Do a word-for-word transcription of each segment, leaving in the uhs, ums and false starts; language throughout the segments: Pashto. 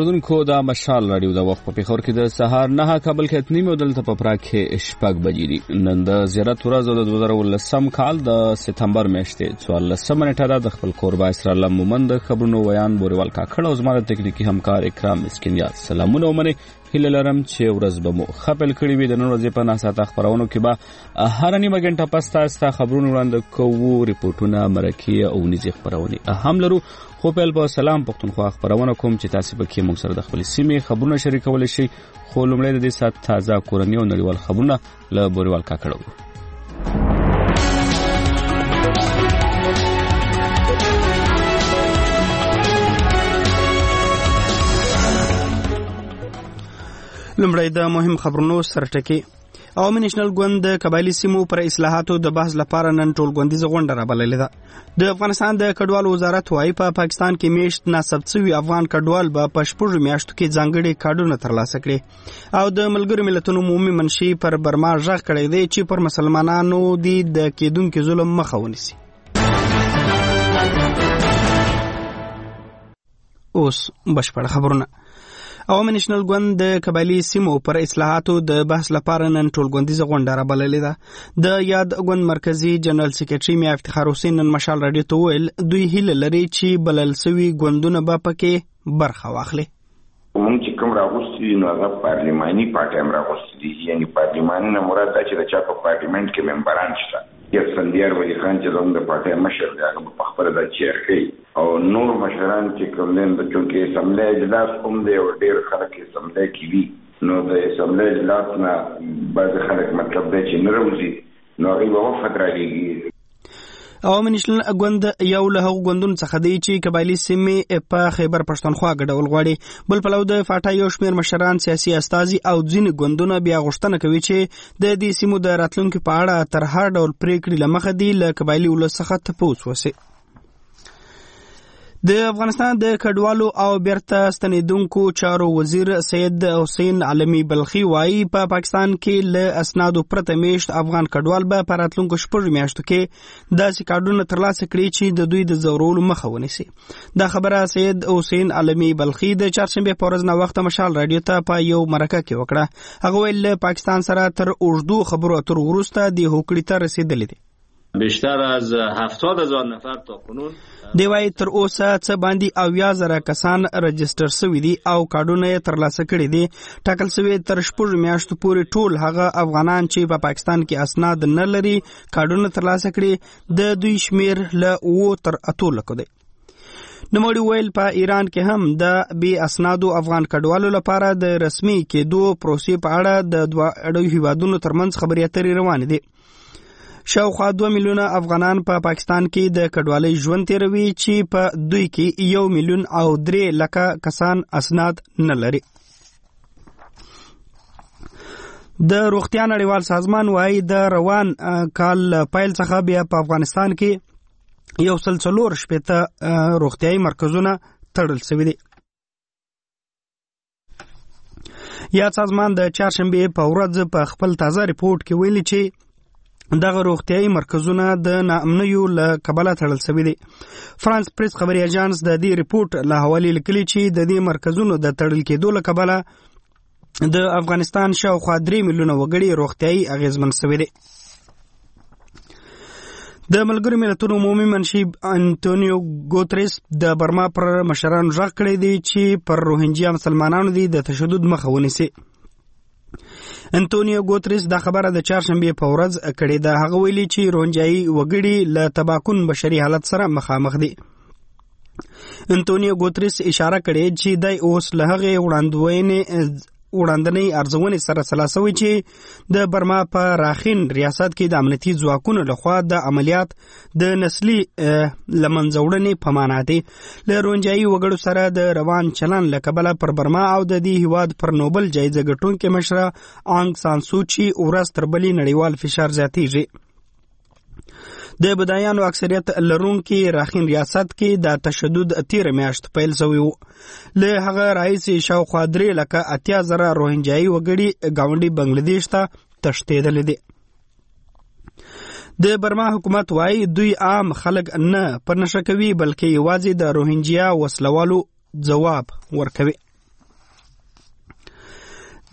اوریدونکو دا مشال راډیو د وخت په پیښور کې د سهار نه کابل کې اتنی مو دلته په پراګ کې شپږ بجې دي. نن د زیارت ورځ د دوه زره ولسم کال د سپتمبر میاشتې څوارلسمه نیټه د خپل کوربه اسرار الله مومند خبرونو ویان بوریوال کاکړ او زما د تکنیکی همکار اکرام مسکینیات. سلامونه ومنه. هیله لرم چې ورځ به مو خپل کړی وي. د نن ورځې په ناساته خبرونو کې به هر نیمه غنټه پس تاسو خبرونه وړاندې کوو، ریپورتونه، مرکه او نيزي خبرونه هم لرو. خو په البته سلام پښتونخوا خبرونه کوم چې تاسو به کې موږ سره د خپل سیمې خبرونه شریکول شي. خو لومړی د دې سات تازه کورنۍ او نړیوال خبرونه له بوریوال کاکړو. لمړی د مهم خبرونو سرټکی. عوامي نېشنل ګوند د قبایلی سیمو پر اصلاحاتو د بحث لپاره نن ټولګوندیزه غونډه رابللې ده. د افغانستان د کډوالو وزارت وايي په پاکستان کې میشت ناسب شوي افغان کډوال به په شپږو میاشتو کې ځانګړي کارډونه ترلاسه کړي. او د ملګرو ملتونو عمومي منشي پر برما ژغ کړی دی چې پر مسلمانانو دي د کېدونکو ظلم مخه ونیسي. اوس بشپړ خبرونه. عوامي نېشنل ګوند د قبایلی سیمو پر اصلاحاتو د بحث لپاره نن ټولګوندیزه غونډه رابللې ده. د یاد ګوند مرکزی جنرال سیکریټري میا افتخار حسین نن مشال راډیو ته ویل دوی هیله لري چې بلل سوي ګوندونه به پکې برخه واخلي. موږ چې کوم راغوستي نو هغه پارلماني پارټي هم راغوستي دي، یعنی پارلماني نه مراد دا چې د چا په پارلیمنت کې ممبران شته. یو سندیار ولی خان چې زموږ د پارټي مشر دی هغه په خپله د چیر کوي او نور مشران چې کوم دین د چونکې اسمبلی اجلاس کوم دی او ډېر خلک اسمبلی کې وي نو د اسمبلی اجلاس نه بعضې خلک مطلب دی چې نه راوځي نو هغوی به وفد رالیږي. عوامي نېشنل ګوند یو له هغو ګوندونو څخه دی چې قبایلي سیمې په خیبر پښتونخوا ګډول غواړي. بل پلو د فاټا یو شمېر مشران، سیاسي استازي او ځینې ګوندونه بیا غوښتنه کوي چې د دې سیمو د راتلونکي په اړه تر هر ډول پریکړې له مخه دی له قبایلي ولس څخه تپوس وشي. د افغانستان د کډوالو او بیرته ستنیدونکو چارو وزیر سید حسین علمی بلخی وايي په پاکستان کې له اسنادو پرته میشت افغان کډوال به په راتلونکو شپږو میاشتو کې داسې کارډونه ترلاسه کړي چې د دوی د ځورولو مخه ونیسي. دا خبره سید حسین علمی بلخی د چهارشنبې په ورځ ناوخته مشال راډیو ته په یو مرکه کې وکړه. هغه ویل له پاکستان سره تر اوږدو خبرو اترو وروسته د هوکړې ته رسیدلې دي. بیشتر از هفتاد هزار نفر تا کنون دی وايي تر اوسه څه باندې اویا زره کسان رجسټر شوي دي او کارډونه یې ترلاسه کړي دي. ټاکل شوي تر شپږو میاشتو پورې ټول هغه افغانان چې په پاکستان کې اسناد نه لري کارډونه ترلاسه کړي د دوی شمیر له اوو تر اتو لکو دی. نوموړي ویل په ایران کې هم د بې اسنادو افغان کډوالو لپاره د رسمي کېدو پروسې په اړه د دوه اړو هیوادونو ترمنځ خبرې اترې روانې دي. شاوخوا دوه میلیونه افغانان په پا پاکستان کې د کډوالۍ ژوند تیروي چې په دوی کې یو میلیون او درې لکه کسان اسناد نه لري. د روغتیا نړیوال سازمان وايي د روان کال پیل څخه بیا په افغانستان کې یو سل څلور شپېته روغتیايي مرکزونه تړل شوي دي. یا سازمان د چهارشنبې په ورځ په خپل تازه ریپورت کې ویلي چې دغه روغتیايي مرکزونه د ناامنیو له کبله تړل شوي دي. فرانس پریس خبري اژانس د دې ریپورت له حوالې لیکلي چې د دې مرکزونو د تړل کېدو له کبله د افغانستان شاوخوا درې میلیونه وګړي روغتیايي اغېزمن شوي دي. د ملګرو ملتونو عمومي منشي انټونیو ګوتریس د برما پر مشرانو غږ کړی دی چې پر روهینجیا مسلمانانو دي د تشدد مخه ونیسي. انټونیو ګوتریس دا خبره د چهارشنبې په ورځ کړې ده. هغه ویلي چې روهینجایي وګړي له تباکن بشري حالت سره مخامخ دي. انټونیو ګوتریس اشاره کړې چې دی اوس له هغې وړاندوینې وړاندنۍ ارزونې سره سلا شوی چې د برما په راخین ریاست کې د امنیتي ځواکونو لخوا د عملیات د نسلي لمنځه وړنې په معنا دي. له روهینجایي وګړو سره د روان چلن له کبله پر برما او د دې هیواد پر نوبل جایزه ګټونکې مشره آنګ سان سوچي ورځ تر بلې نړیوال فشار زیاتیږي. د بدایانو اکثریت لرونکي راخین ریاست کې د تشدد تیر میاشت پیل شوی و. له هغه راهیسې شاوخوا درې لکه اتیا زره روهینجایي وګړي ګاونډي بنګلادیش ته تښتېدلي دي. د برما حکومت وايي دوی عام خلک نه پر نشه کوي بلکې یوازې د روهینجیا وسلوالو ځواب ورکوي.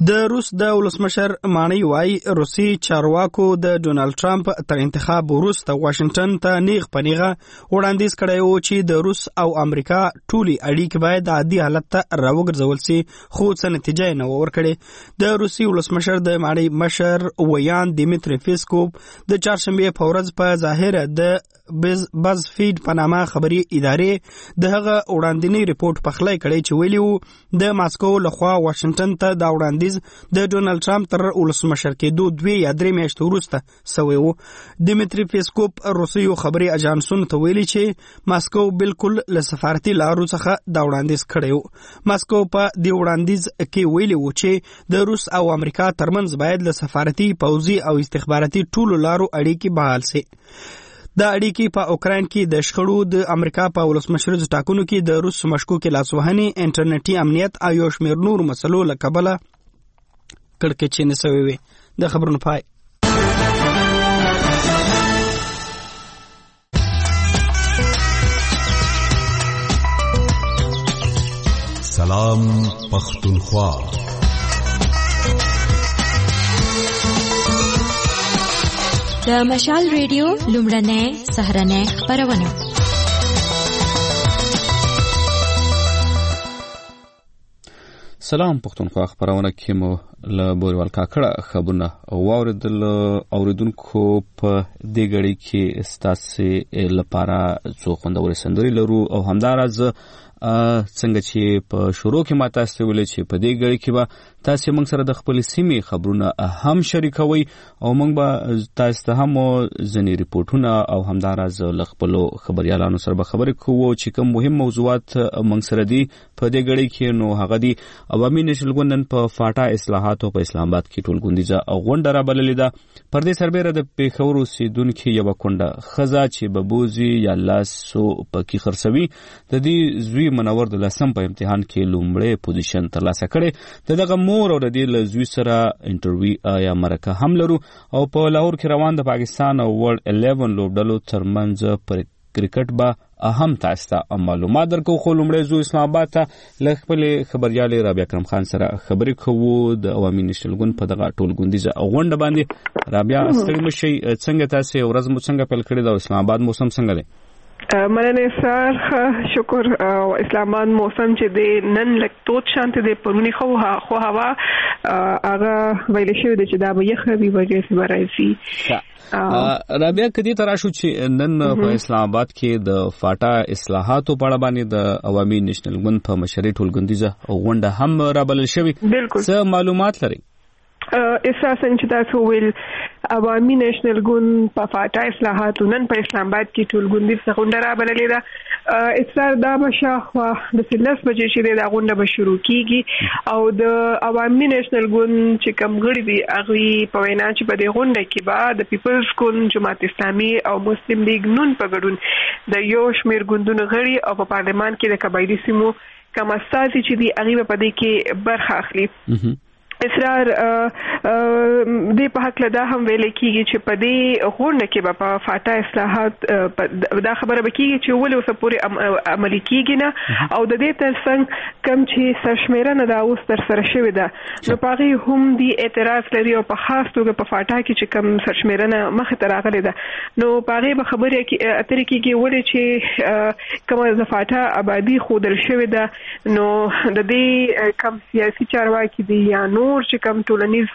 د روس د ولسمشر مانی وای روسي چارواکو د ډونالد ټرمپ تر انتخاب وروسته واشنگټن ته نیغ پنیغه وړاندیز کړی و چې د روس او امریکا ټولي اړیکې باید عادي حالت ته راوګرځول شي، خو څه نتیجه نه ورکړي. د روسي ولسمشر د مانی مشر ویان دیمیتری پیسکوف د چهارشنبه په ورځ په ظاهره د بز فیډ په نامه خبري ادارې د هغه وړاندینی ریپورت پخلی کړی چې ویلي و د ماسکو لخوا واشنگټن ته دا وړاندیز د ډونالد ټرمپ تر ولسمشر کېدو دوی یا درې میاشتې وروسته سوی و. دیمیتری پیسکوف روسیو خبري اجانسونو ته ویلي چې ماسکو بالکل له سفارتي لارو څخه دا وړاندیز کړی و. ماسکو په دې وړاندیز کې ویلي و چې د روس او امریکا ترمنځ باید له سفارتي، پوځي او استخباراتي ټولو لارو اړیکې بحال سي. د اړیکې په اوکراین کې د شخړو د امریکا په ولسمشریزو ټاکنو کې د روس مشکوکې لاسوهنې، انټرنیټي امنیت او یو شمېر نور مسلو له کبله کړکېچنې سوې وې. د خبرونو پای. سلام پختونخوا. د مشال ریډیو لومړنۍ سهرنۍ خبرونه. سلام پختونخوا خبرونه کې مو له بوریوال کاکړه خبرونه واوریدل. اوریدونکو په دې غړي کې ستاسو لپاره څو خوندورې سندرې لرو او همدارز څنګه چې په شروع کې ما تاسو ویل چې په دې غړي کې به تاسو موږ سره د خپل سیمې خبرونه هم شریکوي او موږ به تاسو ته هم ځینې ریپورتونه او همدارز له خپل خبريالانو سره به خبرې کوو چې کوم مهم موضوعات موږ سره دي په دې غړي کې. نو هغه دي عوامي نېشنل ګوندن په فاټا اصلاحاتو په اسلام آباد کې ټولګوندیزه او غونډه را بللې ده. پر دې سربېره د پیښور اوسیدونکو یو کونډه خزا چې ببوزي یا لاسو پکې خرڅوي د دې زوی منور د لسم په امتحان کې لومړی پوزیشن ترلاسه کړي. د دغه مور او د دې له زوی سره انټرویو یا مرکه هم لرو او په لاهور کې روان د پاکستان او ورلد الیون لوبډلو ترمنځ پر کرکټ به اهم تاسو ته معلومات درکو. خو لومړی زو اسلام آباد ته له خپل خبريالي رابعه کرم خان سره خبرې کوو د عوامي نېشنل ګوند په دغه ټولګوندیزه غونډه باندې. رابعه ستړي مشي، څنګه تاسو ورځ مو څنګه پیل کړې د اسلام آباد موسم څنګه دی؟ مننه سر، شکر. اسلام آباد موسم چې د نن لک توت شانته د پرونی خو خو هوا هغه ویل شوی د چې دا به یخ وی وجه سره راځي. رابعه کدي تراشو چې نن په اسلام آباد کې د فاټا اصلاحاتو په اړه باندې د عوامي نېشنل ګوند په مشرۍ ټولګوندیزه غونډه هم رابلل شوی. څه معلومات لري؟ اساساً چې تاسو ویل عوامي نېشنل ګوند په فاټا اصلاحاتو نن په اسلام آباد کې ټولګوندیزه غونډه را بللې ده. اصرار دا بشاخوا د سلس بجې چې دا غونډه به شروع کیږي او د عوامي نېشنل ګوند چې کوم غړي دي هغه په وینا چې په دې غونډه کې به د پیپلز ګوند، جماعت اسلامي او مسلم لیگ نون په ګډون د یو شمیر ګوندونو غړي او په پارلمان کې د قبایلی سیمو کوم اساسي چې دی هغه په دې کې برخه اخلي. اصرار دې په حق لدا هم ویل کیږي چې په دې غونډه کې به په فاټا اصلاحات دا خبره وکړي چې ولې اوسه پورې عملي کیږي نه او د دې ترڅنګ کم چې سرشمیرنه دا اوس تر سره شوې ده نو پاغي هم دی اعتراض لري او په خاص توګه په فاټا کې چې کم سرشمیرنه مخ ته راغلي ده نو پاغي به خبره کې اترې کېږي ولې چې کومه د فاټا آبادی خودل شوې ده نو د دې کم سیاسي چارواکي دي یا نو چې کوم ټولنیز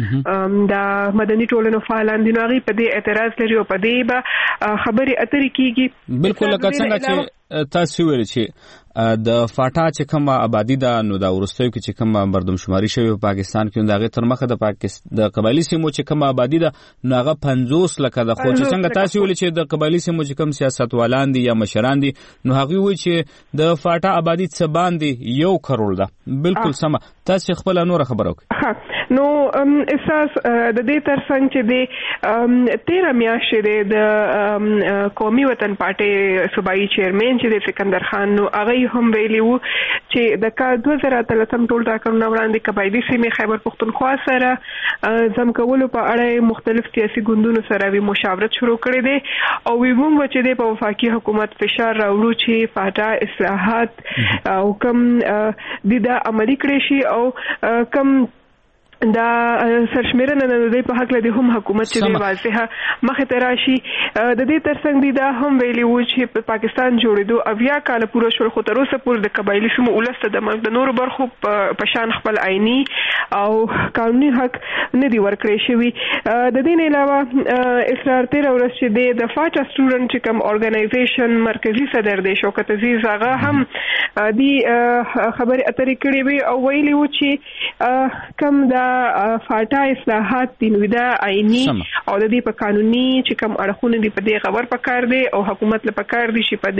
د مدني ټولنو فعالان دي نو هغه په دې اعتراض لري او په دې به خبرې اترې کیږي. بالکل لکه څنګه چې تاسو ویل چې د فاټا چې کوم آبادی ده نو دا ورستیو کې چې کوم مردمشماري شوی په پاکستان کې دا غي تر مخه د پاکستان د قبایلی سیمو چې کوم آبادی ده نو هغه پنځوس لکه د خو چې څنګه تاسو ویل چې د قبایلی سیمو چې کوم سیاستوالان دي یا مشران دي نو هغه وایي چې د فاټا آبادی څخه باندې یو کروڑ ده. بالکل سم. تاسو خپل نور خبرو نو اساس د دې ترڅنګ چې د تیرا میاشتې د قومي وطن پارټي صوبایي چیرمن چې د سکندر خان نو هغه هم ویلي وو چې د کال دوه زره اتلسم ټول ټاکنو وړاندې قبایلی سیمې خیبر پختونخوا سره ځم کولو په اړه مختلف سیاسي ګوندونو سره وی مشاورت شروع کړې دي او وی موږ چې د په وفاقي حکومت فشار راوړو چې فاټا اصلاحات او کم د عملی کړی شي او کم دا سرشمیرنه د دې په حق لدی هم حکومت چې واضحه مخه تراشي د دې ترڅنګ دی دا هم ویلي و چې په پاکستان جوړېدو اویا کال پوره شول خو تر اوسه پورې د قبایلی سیمو ولسته د ملک د نورو برخو په شان خپل عیني او قانوني حق نه دی ورکړی شوی. د دې نه علاوه اسرار تیر ورځ چې د فاټا سټوډنټ چې کوم اورګنایزیشن مرکزی صدر دی شوکت عزیز هغه هم دی خبرې اترې کړې وي او ویلي و چې کم دا فاټا اصلاحات دي نو دا عیني او د دې په قانوني چې کوم اړخونه دي په دې خبر پکار دي او حکومت له پکار دي چې په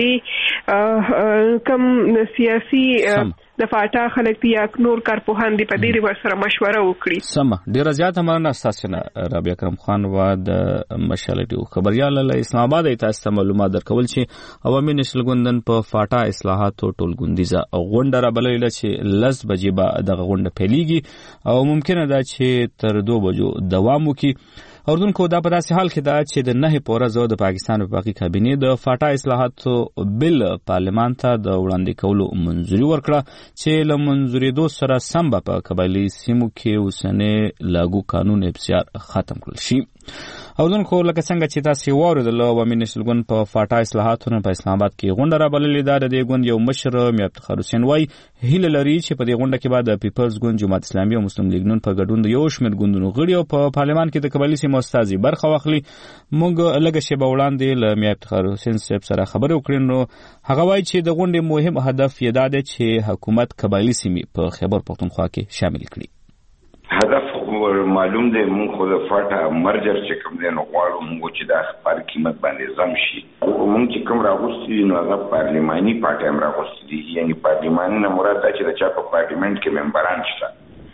دې کم سیاسي د فاټا خلک دي یا نور کارپوهان دي په دې ورسره مشوره وکړي. سم ډیر زیات همرنه استاسنه رابعه کرم خان و د مشالټي خبريال له اسلام آباد تاسو ته معلومات درکول چې عوامي نشل ګوندن په فاټا اصلاحاتو ټولګوندیزه غونډه را بللې چې لس بجې به د غونډه پیلېږي او ممکنه ده چې تر دو بجو دوام وکړي. اردوونکو دا په داسې حال کې ده چې د نه پوره زو د پاکستان په باقي کابینه د فاټا اصلاحاتو بل پارلمان ته د وړاندې کولو منځوري ورکړه چې له منځورېدو سره سم په قبایلی سیمو کې اوسنۍ لاګو قانون ابسیار ختم کړل شي. اردوونکو لکه څنګه چې تاسو واوریدل عوامي نشل ګوند په فاټا اصلاحاتو په اسلام آباد کې غونډه را بللې ده. د دې ګوند یو مشر میا افتخار حسین وای هیله لري چې په دې غونډه کې بعد د پیپلز ګوند جماعت اسلامي او مسلم لیگ نون په ګډون د یو شمېر ګوندونو غړي او په پارلمان کې د قبایلی سیمو استازي برخه واخلي. موږ لږه شی به وړاندې له میا افتخار حسین صاحب سره خبرې وکړو. نو هغه وای چې د غونډې مهم هدف یې دا دی چې حکومت قبایلی سیمې په خیبر پختونخوا کې شامل کړي. هدف معلوم دی مونږ خو د فاټا مرجر چې کوم دی نو غواړو مونږ چې د خپل قیمت باندې زم شي. مونږ چې کوم راغوستي نو هغه پارلماني پارټي هم راغوستي دي یعنی پارلماني نه مراد دا چې د چا په پارلیمنت کې ممبران شته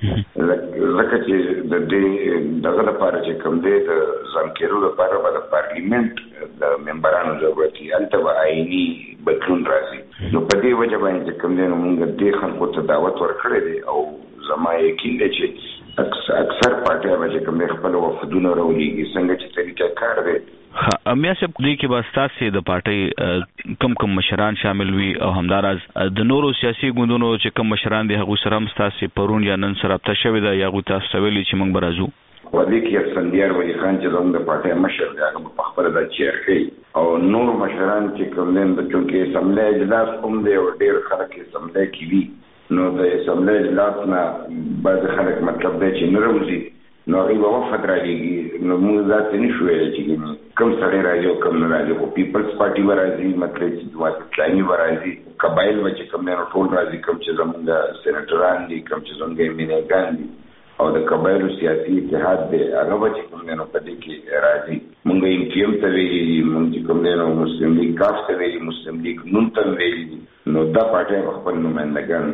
ځکه چې د دې دغه لپاره چې کوم دی د ځانګړو لپاره به د پارلیمنت د ممبرانو ضرورت یې هلته به عیني بدلون راځي. نو په دې وجه باندې چې کوم دی نو مونږ دې خلکو ته دعوت ورکړی دی او زما یقین دی چې اکثر پارټي به کوم خپل وفدونه راولېږي څنګه چې طریقه کار دی. امیا صاحب دې کې به ستاسو د پارټي کم کم مشران شامل وي او همداراز د نورو سیاسي ګوندونو چې کم مشران دي هغه سره هم ستاسو پرون یا نن سره رابطه شوې ده یا غو تاسو ویلي چې موږ برازو ولې کې سندیار ولی خان چې زموږ د پارټي مشر دی هغه په خبره د چیر کوي او نور مشران چې کوم نن د چونکې سملې اجلاس کوم دی او ډېر خلک سملې کې وي نو د سملې اجلاس نه بعض خلک مطلب دی چې نه راوځي نو هغه به وفد راځي نو موږ ذات نه شوې چې کوم سره راځي او کوم نه راځي او پیپلز پارټي ورازي مطلب چې جماعت اسلامي ورازي قبایل و چې کوم نه ټول راځي کوم چې زموږ سېنیټران دي کوم چې زموږ مینګان دي او د قبایلو سیاسي اتحاد دی هغه به چې کوم نه په دې کې راځي. موږ یې ټیم ته ویلي موږ چې کوم نه مسلم لیگ کاف ته ویلي مسلم لیگ نون ته ویلي نو دا پارټي خپل نمائندګان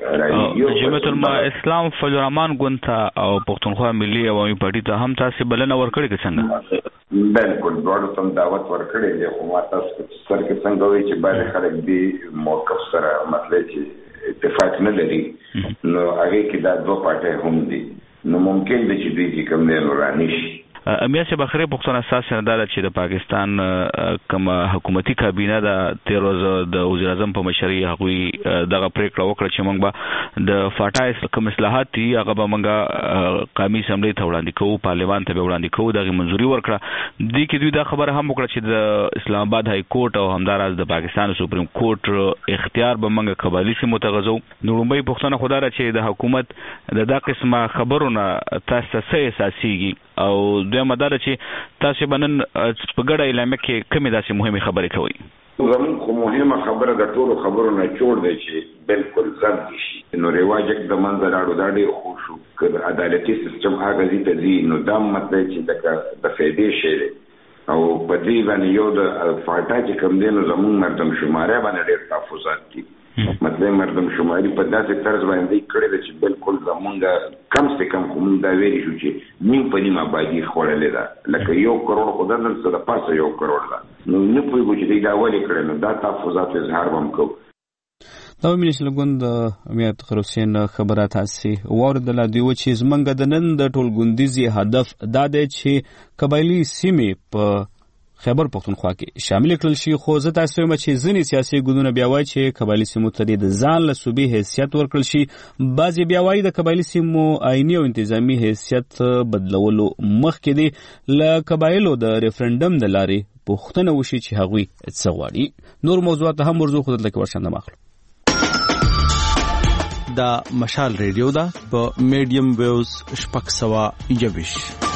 راځي. جمعیت العلماء اسلام فضل الرحمن ګوند ته او پښتونخوا ملي عوامي پارټي ته هم تاسو بلنه ورکړې که څنګه؟ بالکل دواړو ته دعوت ورکړې دی خو ما تاسو سره کې څنګه وایي چې باید خلک دې موقف سره مطلب چې اتفاق نه لري نو هغه کې دا دوه پارټي هم دي نو ممکن دی چې دوی کوم نه ورانیش. امیا صاحب اخري پښتون اساس نه دا چې د پاکستان کوم حکومتي کابینه د تیر ورځ د وزیر اعظم په مشرۍ هغه دغه پریکړه وکړه چې موږ به د فاټا کوم اصلاحات دي هغه به موږ قومي اسمبلی ته وړاندې کوو پارلمان ته به وړاندې کوو دغه منځوري ورکړه. د کې دوی دا خبره هم وکړه چې د اسلام آباد های کورټ او همداراز د پاکستان سپریم کورټ اختیار به موږ قبایلی سیمو ته غځو. نو لومړی پښتنه خدای را چې د حکومت د دا قسمه خبرونه تاسو ته اساسيږي او دوی مدار چې تاسو بنن په ګډه اعلان کې کومې داسې مهمه خبرې کوي؟ زموږ خو مهمه خبره د ټولو خبرو نه جوړ دی چې بالکل ځم شي نو رواج د منځ راړو دا ډېر خو شو که عدالتي سیستم هغه دي ته ځي نو دا مطلب چې د فایدې شی دی او په دې باندې یو د فاټا چې کوم دی نو زموږ مردم شماره باندې ډېر تحفظات دي مطلب مردم شماري په داسې طرز باندې کړی دی چې بالکل زمونږ کم سے کم خو موږ دا ویلي شو چې نیم په نیم آبادي خوړلې ده لکه یو کروڑ خو دلته د پاسه یو کروڑ ده نو نه پوهېږو چې دوی دا ولې کړی نو دا تحفظات اظهار به هم کوو. دا عوامي نشل ګوند میا افتخار حسین خبره تاسو واوریدله دوی و چې زمونږ د نن د ټولګوندیزي هدف دا دی چې قبایلي سیمې په خیبر پښتونخوا کې شامل کړل شي. خو زه تاسو یم چې ځینې سیاسي ګوندونه بیا وایي چې قبایلي سیمو ته د ځان له صوبې حیثیت ورکړل شي. بعضې بیا وایي د قبایلي سیمو آئیني او انتظامي حیثیت بدلولو مخکې دی له قبایلو د ریفرنډم د لارې پوښتنه وشي چې هغوی څه غواړي. نور موضوعات ته هم ورځو، خو دلته کې ورشنده ماخلو. دا مشال ریډیو ده په میډیم ویوز شپږ سوه یوویش.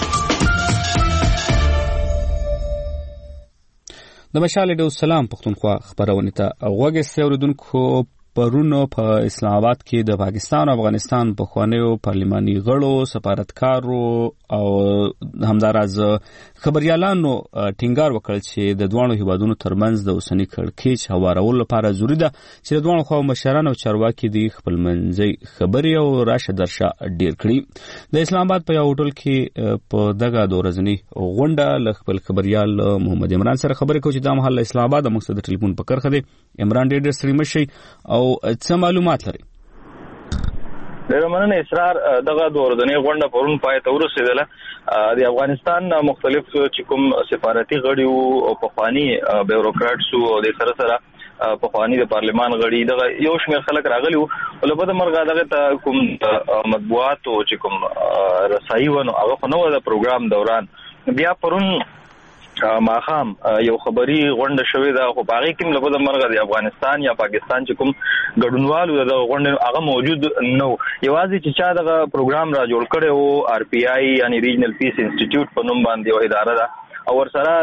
د مشال ریډیو سلام پښتونخوا خبرونه ته غوږ ایستی اوریدونکو. پرونو په اسلام آباد کې د پاکستان او افغانستان پخوانیو پارلماني غړو، سفارتکارو او همداراز خبريالانو ټینګار وکړ چې د دوه هیوادونو ترمنځ د اوسنی کړکېچ هوارولو لپاره ضروري ده چې د دوه خواو مشران او چارواکي د خپلمنځي خبري او راشه درشه ډیر کړي. د اسلام آباد په یو هوټل کې په دغه د ورځنی غونډه له خپل خبريال محمد عمران سره خبرې کوي چې د محل اسلام آباد د مقصد ټلیفون په کرخه دی. عمران ډېر ډېر ستړي مشي او څه معلومات لري؟ ډېر مننه اسرار. دغه د ورځنی غونډه پرون پای ته ورسېدله. د افغانستان مختلف چې کوم سفارتي غړي او پخواني بیوروکراټس او د سره سره پخواني د پارلمان غړي دغه یو شمېر خلک راغلي وو. ولبد مرغه دغه ته کوم مطبوعات او چې کوم رسایي ونه هغه خو نو د پروګرام دوران بیا پرون ماخام یو خبري غونډه شوې ده، خو باغی کوم لپاره مرغه د افغانستان یا پاکستان چې کوم ګډونوالو د غونډې هغه موجود نو. یوازې چې چا دغه پروګرام را جوړ کړي او آر پی آی یعنی ریجنل پیس انسټیټیوټ په نوم باندې یو اداره ده او ورسره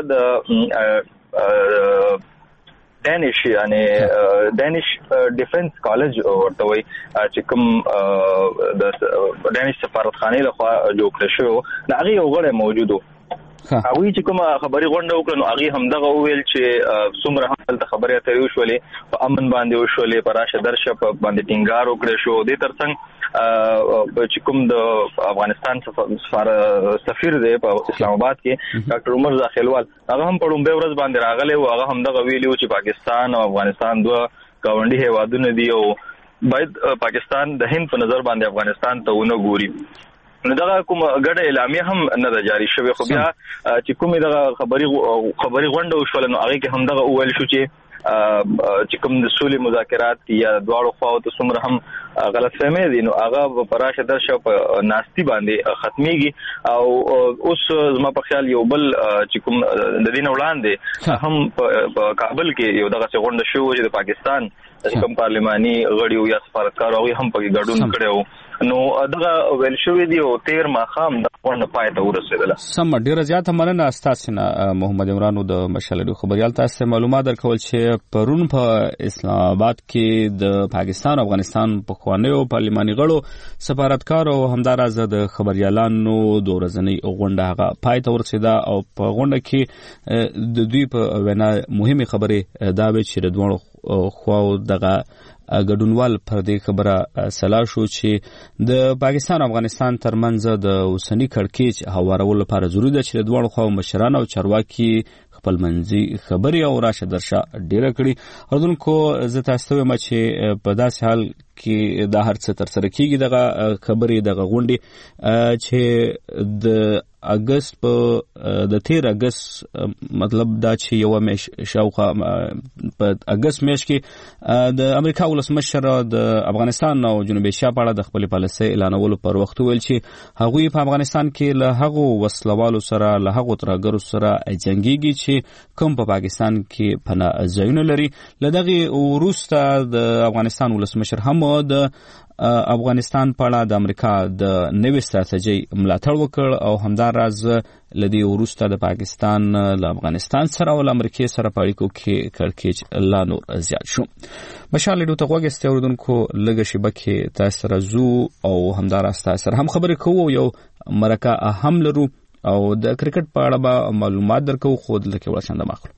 د دانش یعنی دانش ډیفنس کالج ورته وي چې کوم د دانش سفارتخانه له خوا جوړ کړی شو دا هغه یو غړی موجود و. هغه چې کوم خبري غونډه وکړه نو هغه هم دغه ویل چې څومره هم د خبرې اترې وشولې په امن باندې وشولې په راشه درشه په باندې ټینګار وکړي شو. د ترڅنګ چې کوم د افغانستان سفیر دی په اسلام آباد کې ډاکټر عمر زاخیلوال هغه هم په لومړي ورځ باندې راغلی او هغه هم دغه ویلي چې پاکستان او افغانستان دوه ګاونډي هیوادونه دي او باید پاکستان د هند په نظر باندې افغانستان ته ونه ګوري. نو دغه کوم ګډه اعلامیه هم نه د جاری شوی، خو بیا چې کومه دغه خبري خبري غونډه وشول نو هغه کې هم دغه ویل شو چې چې کوم د سولې مذاکرات یا دواړو خواو ته څومره هم غلط فهمي دي نو هغه په راشه درشه په ناستی باندې ختميږي. او اوس زما په خیال یو بل چې کوم د دین وړاندې هم په کابل کې یو دغه غونډه شو چې د پاکستان چې کوم پارلماني غړي یا سفارتکار هغه هم په ګډون کړو نو دغه ویل شوې دی او تیر ماخام د غونډه پای ته ورسېدله. سم ډیره زیاته مننه تاسو نه محمد عمران د مشالې خبريال تاسو معلومات درکول چې پرون په اسلام آباد کې د پاکستان او افغانستان په خوانیو پارلماني غړو سفارتکار او همداراز د خبريالانو د ورځنی غونډه هغه پای ته ورسېده او په غونډه کې د دوی په وینا مهمه خبره دا به چې د دوه خواو دغه ګډونوال پر دې خبره سلا شو چې د پاکستان او افغانستان ترمنځ د اوسنی کړکېچ هوارولو لپاره ضروري ده چې د دوه خواو مشران او چارواکي خپلمنځي خبري او راشه درشه ډیره کړي. اردوونکو زه تاسو ته وایم چې په داسې حال کې د هر څه تر سره کیږي دغه خبري دغه غونډې چې د اگست په د تیر اگست مطلب دا چې یو میش شاوخه په اگست میش کې د امریکا ولسمشر د افغانستان او جنوب ایشیا په اړه د خپل پالیسۍ اعلانولو پر وخت ویل چې هغوی په افغانستان کې له هغو وسلوالو سره له هغو ترهګرو سره جنګيږي چې کوم په پاکستان کې پناه ځایونه لري. له دغه وروسته د افغانستان ولسمشر هم د افغانستان په اړه د امریکا د نوې ستراتیژي ملاتړ وکړ او همداراز لدی وروسته د پاکستان له افغانستان سره او امریکا سره په اړیکو کې کړکېچ لا نور زیات شو. مشال ډو ته غوږ استوردونکو لږه شبکه تاسو رازو او همداراز تاسو هم خبرې کوو یو مرکه هم لرو او د کرکټ په اړه به معلومات درکو خو دلته ورسنده ماخلو.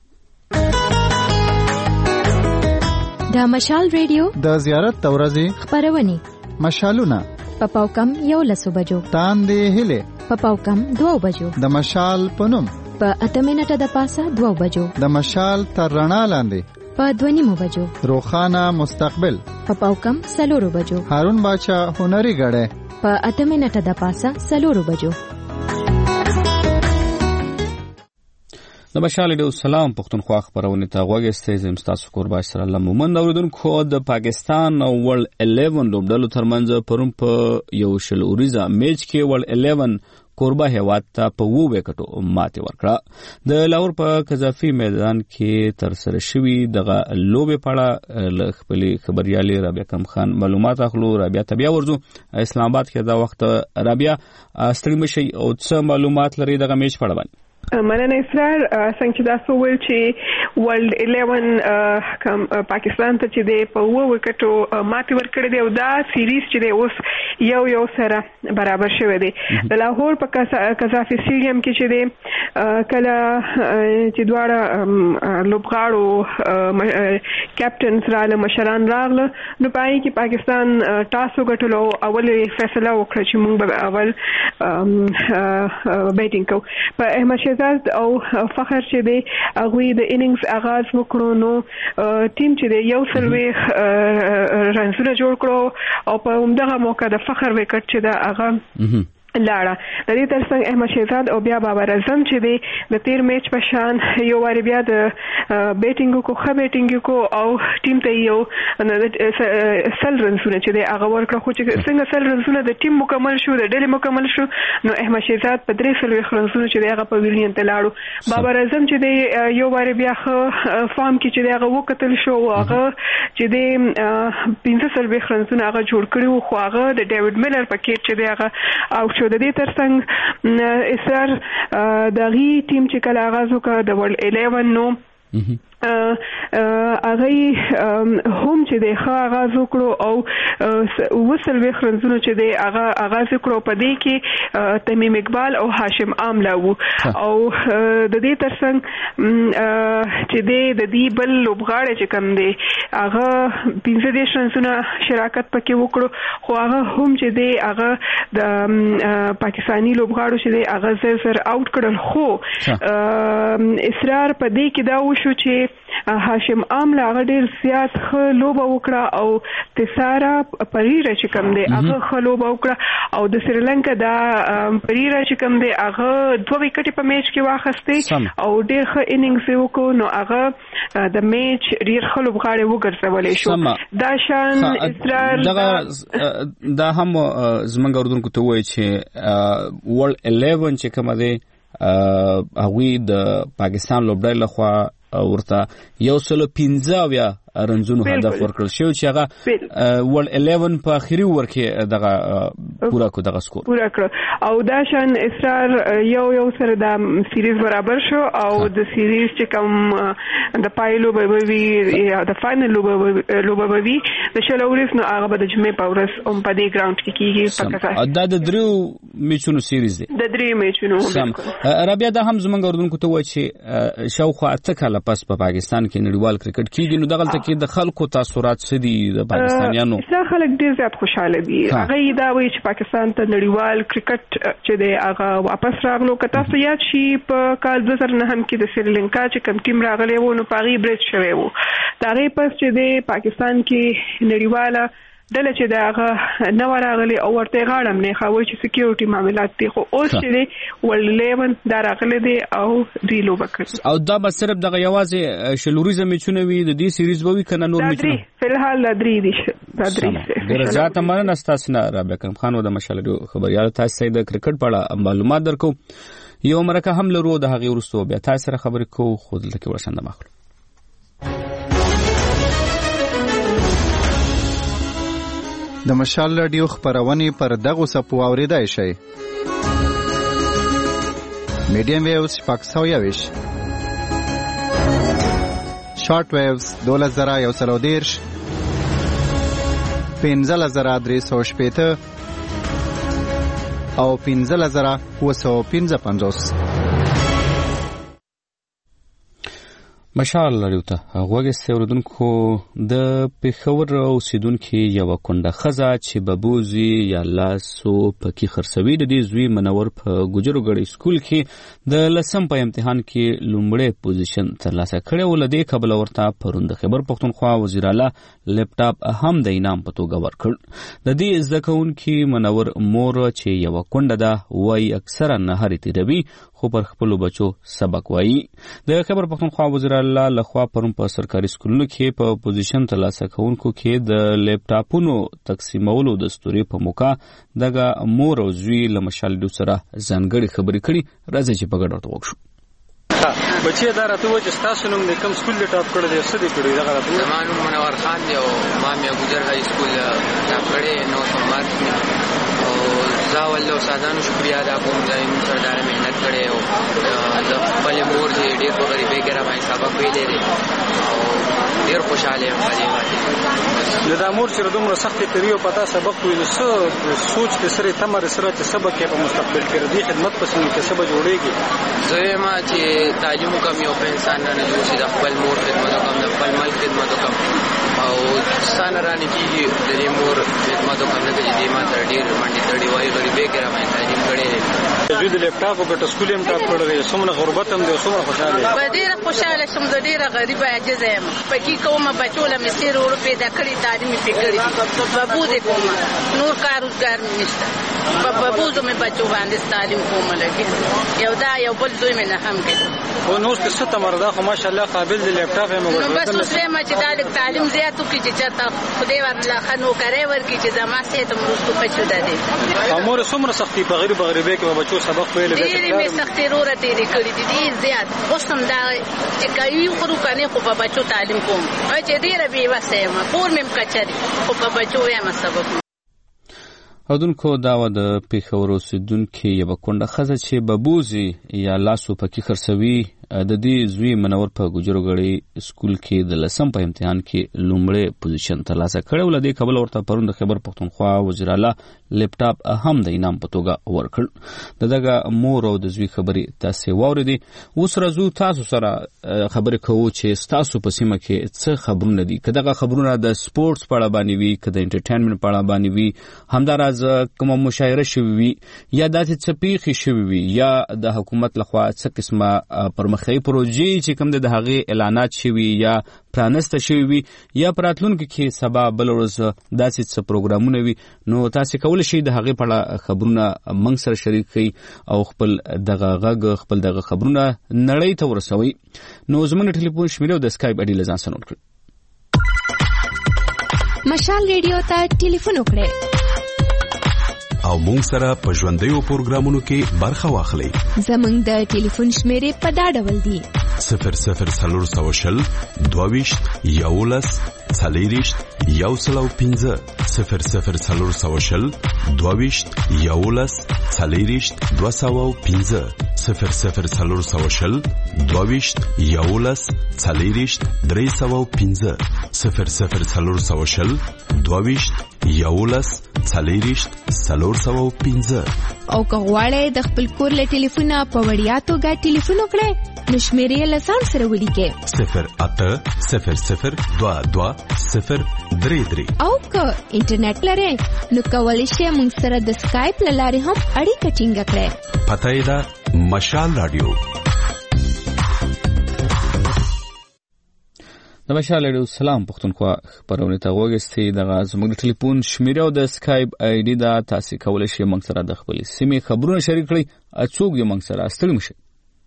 د مشال ریډیو د زیارت تورزی خبرونه مشالونه په پاوکم یو لسو بجو تاندې هله په پاوکم دوه بجو د مشال پنوم په اته منټه د پاسه دوه بجو د مشال تر رڼا لاندې په دوه نیمو بجو روخانه مستقبل په پاوکم سلورو بجو هارون باچا هنري غړې په اته منټه د پاسه سلورو بجو. د مشال ډیو سلام پښتونخوا خبرونه ته غوږی زم تاسو قربا سره الله مومن اوریدونکو د پاکستان او ورلد الیون لوبډلو ترمنځ پرون په یو شل اوریزه میچ کې ورلد الیون کوربه هیواد ته په وو وکټو ماته ورکړه د لاهور په قذافي میدان کې تر سره شوی دغه لوبې پړه خپل خبريالي رابعه کم خان معلومات اخلو. رابعه تبیا ورزو اسلام آباد کې دا وخت رابعه ستړي مشي او څه معلومات لري دغه میچ پړه باندې؟ مننه اسرار څنګه چې تاسو ویل چې ورلد الیون کوم پاکستان ته چې د په وو وکټو ماتې ورکړې دی او دا سیریز چې دی اوس یو یو سره برابر شوی دی. د لاهور په قذافي سټیډیم کې چې دی کله چې دواړه لوبغاړو کیپټنز راغله مشران راغله نو پای کې پاکستان ټاس وګټلو اول فیصله وکړه چې موږ به اول بیټینګ کوو. په احمد او فخر چې دی هغه د اننګز آغاز وکړو نو ټیم چې دی یو سلوي رنزونه جوړ کړو او په همدغه موقع د فخر وکټ چې دا هغه لاړه. د دې ترڅنګ احمد شهزاد او بیا بابر اعظم چې دی د تیر میچ په شان یو واری بیا د بیټینګ کو خه بیټینګ کو او ټیم ته یو سل رنزونه چې دی هغه ورکړه خو چې څنګه سل رنزونه د ټیم مکمل شو د ډلې مکمل شو نو احمد شهزاد په درې سل رنزونه چې دی هغه په ویلین ته لاړو. بابر اعظم چې دی یو واری بیا خه فارم کې چې دی هغه وکتل شو هغه چې دی پنځه سل رنزونه هغه جوړ کړو خو هغه د ډیوډ میلر پکیټ چې دی هغه او د دې ترڅنګ اسرار د غي ټیم چې کله آغاز وکړ د ورلد الیون نو هغه هم چې د ښه آغاز وکړو او وصل وخرنځونو چې د هغه آغاز وکړو په دې کې تمیم اقبال او هاشم عامله وو او د دې ترڅنګ چې د دې بل لوبغاړي چې کوم دی هغه پنځه دېرش رنونه شراکت پکې وکړو خو هغه هم چې دی هغه د پاکستانی لوبغاړو چې دی هغه زر زر آوټ کړل خو اصرار په دې کې دا وشو چې هاشم عامله هغه ډیر زیات ښه لوبه وکړه او تسارا پریرا چې کوم دی هغه ښه لوبه وکړه او د سریلانکا دا پریرا چې کوم دی هغه دوه وکټې په میچ کې واخیستې او ډیر ښه اننګز وکړو نو هغه د میچ ډیر ښه لوبغاړي وګرځولې شو. دا شان اصرار دا دا هم زمونږ اردوونکو ته وایي چې ورلد الیون چې کوم دی هغه د پاکستان لوبډای لخوا ورته یو سل پنځه بیا رنزونو هدف ورکړل شو چې هغه ورلد الیون په اخیری ور کې دغه پورا کو دغه سکور پورا کړ او دا شان اصرار یو یو سره د سیریز برابر شو او د سیریز چې کوم د پایلو به وي یا د فائنل لوبه به وي د شلوريس نو هغه د جمعې په ورځ هم په دې ګراوند کې کیږي پکې دا د دریو میچونو سیریز دی د دریو میچونو رابعه دا هم زمونږ اردوونکو ته وایي چې شاوخوا اته کاله پس په پاکستان کې نړیوال کرکټ کیږي نو دغه کې د خلکو تاثرات سدي د پاکستانیانو څخه خلک ډیر زیات خوشاله دي هغه دا وایي چې پاکستان ته نړیوال کرکټ چې دی هغه واپس راغلو که تاسو یاد شي په کال دوه زره نهه کې د سریلانکا چې کوم ټیم راغلی وو نو پاغي بریج شوی وو دا غي پس چې دی پاکستان کې نړیواله دله چې دا هغه نو راغلي او ورته غاړم نه خو چې سکیورټي معاملات دي خو اوس چې دی ورلد الیون دا راغلي دي او دی لوبه کوي او دا به صرف دغه یوازې شلوریزم میچونه وي د دې سیریز به وي کنه نور میچونه په الحال د درې دي د درې ډیر زیات مننه تاسو نه رابعه کم خان د مشال خبريال تاسو د کرکټ په اړه معلومات درکو یو مرکه هم لرو د هغه ورستو بیا تاسو سره خبرې کوو خو دلته کې ورسنده مخلو. د مشال رادیو خبرونه پر دغه سپو اوریدای شي میډیم ویوز پاکستان یوش شارټ ویوز دوله زرا یو سلو دیرش پنځه زرا درې سو شپږ او پنځه زرا و سو پنځه پنځوس. مشال لريو ته غوږ استوردونکو د پېښور اوسیدونکو یو کونډه خزه چې ببوزي یا لاسو پکې خرڅوي د دې زوی منور په ګجرو سکول کې د لسم په امتحان کې لومړی پوزیشن ترلاسه کړی و. لدې کبل ورته پروند خبر پښتونخوا وزیر اعلی لپټاپ هم د انعام په توګه ورکړ. د دې زده کوونکي منور مور چې یو کونډه ده وای اکثرا نهاري تیروي خو پر خپل بچو سبق وایي. د خبر پښتونخوا وزیر اعلی لخوا پرون په سرکاري سکولونو کې په پوزیشن ترلاسه کوونکو کې د لیپټاپونو تقسیمولو دستوري په موقع دغه مور او زوی له مشال ډو سره ځانګړي خبرې کړي. راځي چې په ګډه ورته وکړو. بچي دا راته و چې تاسو نوم د کوم سکول ټاپ کړی دی څه دی کړی دا راته زمان منور خان دی او ما مې ګجر هاي سکول ټاپ کړی نو سمار او زاول له سادانو شکریا ادا کوم ځای موږ سره مهنت کړې او د خپل مور دې ډېر په غریبۍ کې را باندې سبق ویلې دي او ډېر خوشاله یم په دې باندې. د مور سره دومره سختې تیریو پتا سبق ویل څه سوچ دې سره تمر سره چې سبق کې په مستقبل کې دې خدمت پسند کې سبق جوړېږي. زه ما چې تعلیم کوم یو په انسان نه جوړ شي د خپل مور خدمت کوم د خپل ملک خدمت کوم او ستانه رانه کېږي د دې مور خدمت کوم نه چې دې ما تر ډېر باندې تړي وایي غریبۍ کې را باندې تعلیم کړی دی. زوی د لیپټاپ او په سکول هم ټاپ کړی دی. څومره غربت هم دی څومره خوشاله دی. په ډېره خوشاله شم زه ډېره غریبه عاجزه یم پکې کومه بچو له مې سیر ور پیدا کړي تعلیم یې کړی بابو دې کومه نور کار روزګار مې نشته په بابوزو مې بچو باندې تعلیم کومه لګي یو دا یو بل دوی مې نه هم کړي او نو څه ته مردا خو ماشاءالله قابل دی لیپټاپ هم وګورئ. نو بس اوس ما چې دا تعلیم زیاتو کې چې چاته خدای ورله خنو کوي ورکی چې زما سي ته مرستو پچو ده دي. امور څومره سختي په غریب غریبې کې بچو سبق ویل دي. ډېرې مې سختي روره تیرې کړې دي ډېر زیات اوس هم دا چې کوي خو کنه خو په بچو تعلیم کوم او چې ډېره بې وسه یم کور مې کچري خو په بچو یم سبق. اودونکو دا و د پېښور اوسیدونکو یو کونډه خزه چې ببوزي یا لاسو پکې خرڅوي د دې زوی منور په ګجرو سکول کې د لسم په امتحان کې لومړی پوزیشن ترلاسه کړی و. لدې کبل ورته پرون د خبر پښتونخوا وزیر اعلی لیپټاپ هم د انعام په توګه ورکړ. د دغه مور او د زوی خبرې تاسو واوریدي. اوس راځو تاسو سره خبرې کوو چې تاسو په سیمه کې څه خبرونه دي. که دغه خبرونه د سپورتس په اړه باندې وي که د انټرټینمنت په اړه باندې وي همداراز کومه مشاعره شوې وي یا داسې څه پیښې شوې وي یا د حکومت لخوا څه قسمه پرمختیایي پروژې چې کوم د هغې اعلانات شوي یا پرانسته شوي وي یا په راتلونکي کې سبا بل ورځ داسې څه پروګرامونه وي نو تاسې کولی شئ د هغې په اړه خبرونه موږ سره شریک کړئ او خپل دغه غږ خپل دغه خبرونه نړۍ ته ورسوئ. نو زموږ ټلیفون شمیره او د سکایپ اډي له ځان سره نوټ کړئ. مشال ریډیو ته ټلیفون وکړئ او مونږ سره په ژوندیو پروګرامونو کې برخه واخلئ. زموږ د ټلیفون شمیرې په دا ډول دي: صفر صفر څلور سوه شل دوه ویشت یولس څلېرویشت یو سل او پنځه صفر صفر څلور سوه شل دوه ویشت یولس څلېرویشت دوه سوه او پنځه صفر صفر څلور سوه شل دوه ویشت یولس څلېرویشت درې سوه او پنځه صفر صفر څلور سوه شل دوه ویشت یولس څلېرویشت څلور سوه او پنځه. او که غواړئ د خپل کور له ټلیفونه په وړیا توګه ټلیفون وکړئ نو شمیرې یې له ځان سره ولیکئ: صفر اته صفر صفر دوه دوه صفر درې درې. او که انټرنیټ لرئ نو کولی شئ موږ سره د سکایپ له لارې هم اړیکه ټینګه کړئ. پته یې ده مشال راډیو. د مشال راډیو سلام پښتونخوا خبرونه ته وګورئ. دغه زموږ ټلیفون شمیره او د سکایپ آی ډي دا تاسو کولی شئ موږ سره د خپل سیمې خبرونه شریک کړئ. اڅوک یې موږ سره ستړي مشئ.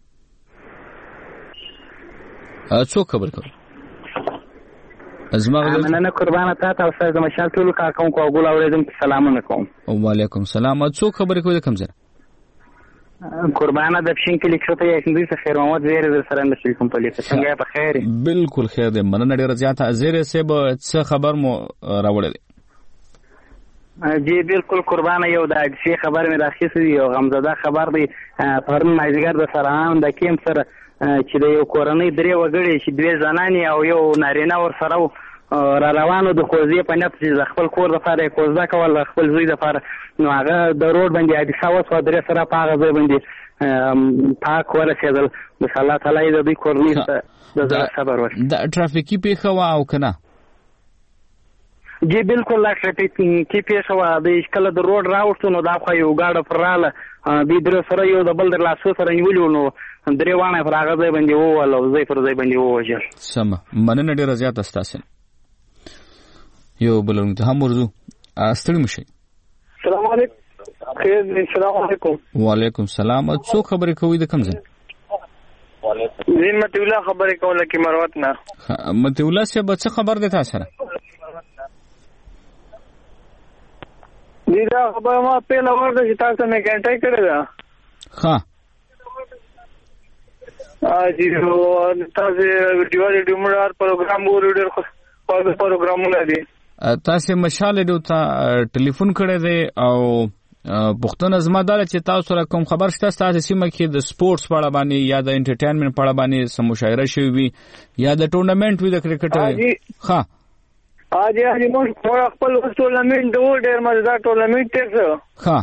اڅوک خبر کوي ازما مننه قربانه تاسو او سره د مشال ټول کارکون کو غول اوریدم سلامونه کوم. وعلیکم السلام. اڅوک خبر کوي کوم ځای قربانه د پښین کې لیکته یې څنګه څه خیر محمد زیر در سره د ټلیفون په لیکه څنګه په خیر. بالکل خیر ده. مننه ډیره زیاته زیر سه به څه خبر مو راوړل. جی بالکل قربانه یو د اډسی خبر مې راخیسي یو غمزده خبر دی پرون مازیګر د سره هم د کیم سره چې د یو کورنۍ درې وګړي چې دوه زنانې او یو نارینه ور سره را روانو د کوزې په نیت چې خپل کور دپاره یې کوزده کول خپل زوی دپاره، نو هغه د روډ باندې حادثه وسوه، درې سره په هغه ځای باندې پاک ورسېدل. بس الله تعالی یې د دوی کورنۍ ته د زړه صبر ورکړي. د ټرافیکي پیښه وه او که نه؟ جی بالکل دا ټرافیکي پیښه وه. د کله د روډ راوښتو نو دا خوا یو ګاډه پر راغله، دوی درې سره یو د بل د لاسو سره نیولي وو، نو درې واڼه پر هغه ځای باندې ووهل او ځای پر ځای باندې ووژل. سمه، مننه ډېره زیاته ستاسې. یو بل ورته هم ورځو، ستړي مه شئ. السلام علیکم. خیر دی. السلام علیکم. وعلیکم السلام. څوک خبرې کوي د کوم ځای؟ زین متي الله خبرې کوم لکه مروت نه. متي الله صاحب څه خبر دی تاسو سره؟ دی دا خبره ما پیله ورده چې تاسو نه ګنټای کړی ده. ها ا جی نو تاسو ویډیو ډیموډار پروګرام ور ډیر خو پروګرامونه دي. تاسو مشال ډو ته ټلیفون کړی دی او پښتون زما دا چې تاسو سره کوم خبر شته تاسو سیمه کې د سپورتس په اړه باندې یا د انټرټینمنت په اړه باندې سم مشاعره شوی وي یا د ټورنمنت وي د کرکټ؟ ها اجي اجي موږ خپل ټورنمنت د ډېر مزدار ټورنمنت ته. ها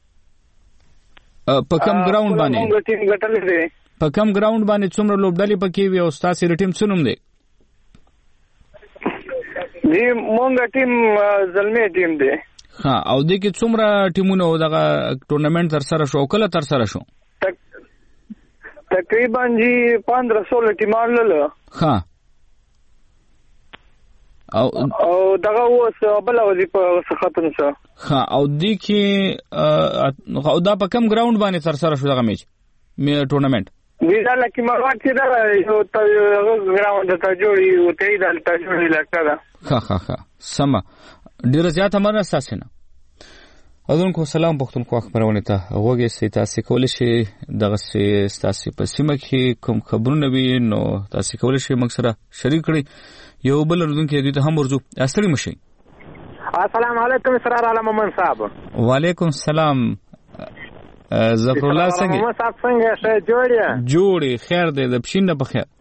په کوم ګراوند باندې؟ موږ ټیم ګټلې دي. په کوم ګراوند باندې څومره لوبډلې پکې وي او تاسو د ټیم څه نوم دی؟ دی موږ ټیم زلمي ټیم دی. ها او د کې څومره ټیمونه دغه ټورنمنت تر سره شو کله تر سره شو؟ تقریبا جی پندرہ سولہ ټیمان له. ها او او دغه اوس بل وظیفه ختم شو. ها او د کې او دا په کوم ګراوند باندې تر سره شو دغه میچ می ټورنمنت؟ دی دا لکه مروت چې دا یو ګراوند ته جوړي او ته دا ته جوړي لکه دا. ها ها ها سم. ډیر زیات امر اساسنه. اذن سلام پښتونخوا خبرونه ته وګورئ چې تاسو کولای شئ دغه تاسو په سیمه کې کوم خبرونه وي نو تاسو کولای شئ موږ سره شریک کړئ. یو بل ردون کې دې ته هم ورځو. استړي مشي. السلام علیکم اسرار علم مومن صاحب. وعلیکم السلام. ظفر الله څنګه؟ مومن صاحب څنګه ښه جوړی؟ جوړی خیر دی د پښینه په خیر.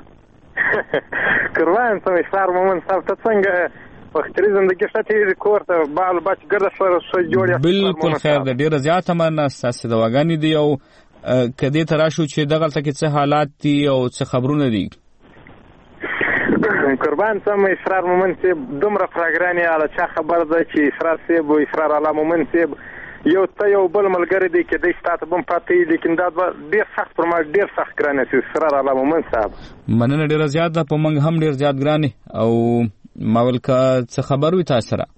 قربان ته اسرار مومن صاحب ته څنګه وختري زندگی شته کور ته بال بچ ګرځ سره سو جوړی؟ بالکل خیر دی. ډیر زیات مننه تاسو د واغانی دی او کدی تراشو چې دغه څه کې څه حالات دي او څه خبرونه دي. قربان سم اسرار مومن صاحب دومره فراګرانی اله چا خبر ده چې اسرار صاحب او اسرار علی مومن صاحب یو ته یو بل ملګری دی کې د ستاسو بم پاتې لیکن دا ډیر سخت پر ما ډیر سخت ګرانه چې اسرار علی مومن صاحب. مننه ډیر زیات ده په منګ هم ډیر زیات ګرانه او ماول کا څه خبر وي تاسو سره؟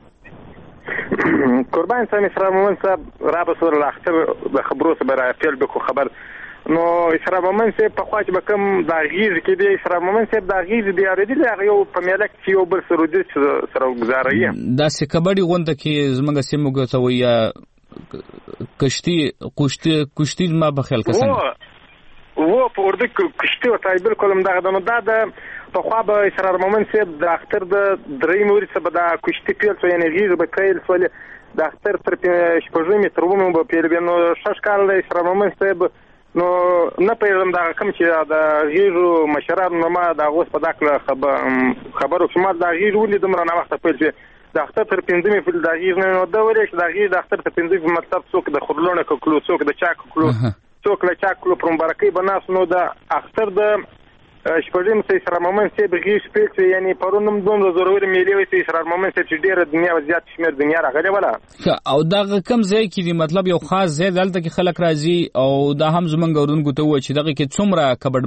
قربان سم اسرار مومن صاحب را به سره اختر د خبرو سره پیل به خبر نو اسرار مومن صاحب په خواچ به کوم د غیز کې دی. اسرار مومن صاحب د غیز دی اوریدل هغه یو په ملک چې یو بل سره د سره گزارایي دا څه کبډي غونډه کې زمونږ سیمه کوي یا کشتي کشتي کشتي ما په خیال کسان وو په ورده کشتي او تایبل کوم دا نو دا د په خوا به اسرار مومن صاحب د اختر د درې موري څخه د کشتي پیل څو یعنی غیز به پیل سول د اختر تر شپږمې تر ومه به پیل بنو شش کال د اسرار مومن صاحب نو نه پیژم دا کوم چې د غیرو مشران نو ما د غوس په داخله خبرو چې ما د غیر ولې دومره نه وخت پیل چې د اختر تر پنځمې فل د غیر نه دا ورې چې د غیر د اختر تر پنځمې مطلب څوک د خورلونه کلو څوک د چا کلو څوک له چا کلو پر مبارکي بناس نو د اختر د شپږم سي اسرار مومن صاحب غیر سپیڅ یعنی پرونم دومره ضروري ملي وي چې اسرار مومن صاحب چې ډیره دنیا وضعیت شمیر دنیا راغلی ولا او دا کم ځای کې دی مطلب یو خاص ځای دلته کې خلک راځي او دا هم زمونږ اورونکو ته و چې دغه کې څومره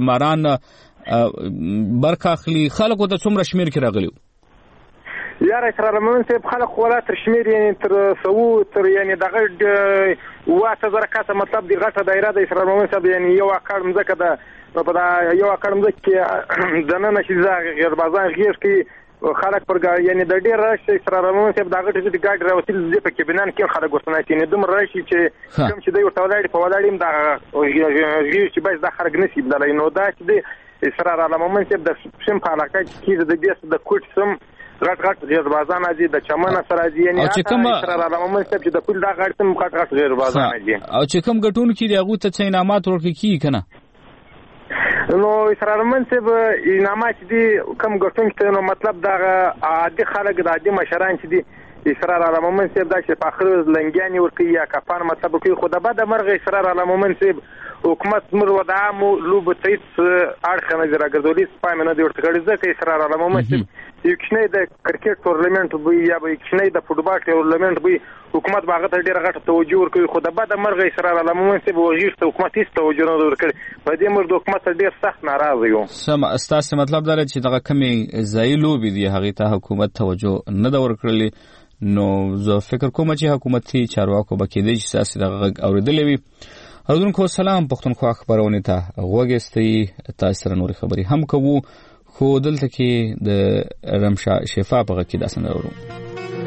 کبډماران برخه اخلي خلکو ته څومره شمیر کې راغلی یاره اسرار مومن صاحب خلک خورا تر شمیر یعنی تر سو تر یعنی دغه واته زره کاته مطلب دی غټه دایره د اسرار مومن صاحب یعنی یو اکړ مزکه ده په دا یو اکړ مزکه د نن شي زغ غیر بازار غیر کې خلک پر یعنی د ډیر راشي اسرار مومن صاحب دغه ټیټ ګاډ راوتل دې په کې بنان کې خلک ورسنه چې دوم راشي چې کوم چې دی ورته ولاړ په ولاړیم دا غیر چې بس د خرج نصیب دلای نو دا چې د اسرار علی مومن صاحب د شم په علاقه کې د دې د کوټ سم غټ غټ غیر بازان دي د چمن سره دي یعنی اسرار علی مومن صاحب چې د پول دا غټ سم غټ غټ غیر بازان دي او چې کوم غټون کې دی هغه ته څه انعامات ورکړي کی کنه نو اسرار رحمان صاحب انعامات دي کم ګټونکي ته نو مطلب دا عادي خلک د عادي مشران چې دي اسرار علامه صاحب دا چې په اخر لنګیاني ورکی یا کفان مطلب کوي خو د بعد مرغ اسرار علامه صاحب حکومت مر ودعمو لوب تیت اړخ نه راګردولې سپایم نه دی ورته کړی ځکه اسرار علامه صاحب یو کښنه د کرکټ ټورنمنت به یا به کښنه د فوټبال ټورنمنت به حکومت باغ ته ډیره غټه توجه ورکوي خو د بعد مرغ اسرار علامه صاحب وزیر ته حکومت هیڅ توجه نه ورکړي په دې مرغ حکومت ډیر سخت ناراضه یو سم استاسه مطلب دا چې دغه کمی ځای لوبي دی هغه ته حکومت توجه نه دا ورکړي نو زه فکر کوم چې حکومتي چارواکو به کېدای شي ساسي دغه اوریدلې وي. اردوونکو سلام پښتونخوا خبرونه ته غوږستي تاسو سره نور خبري هم کوو خو دلته کې د رمشا شفا په غږ کې داسنه ورو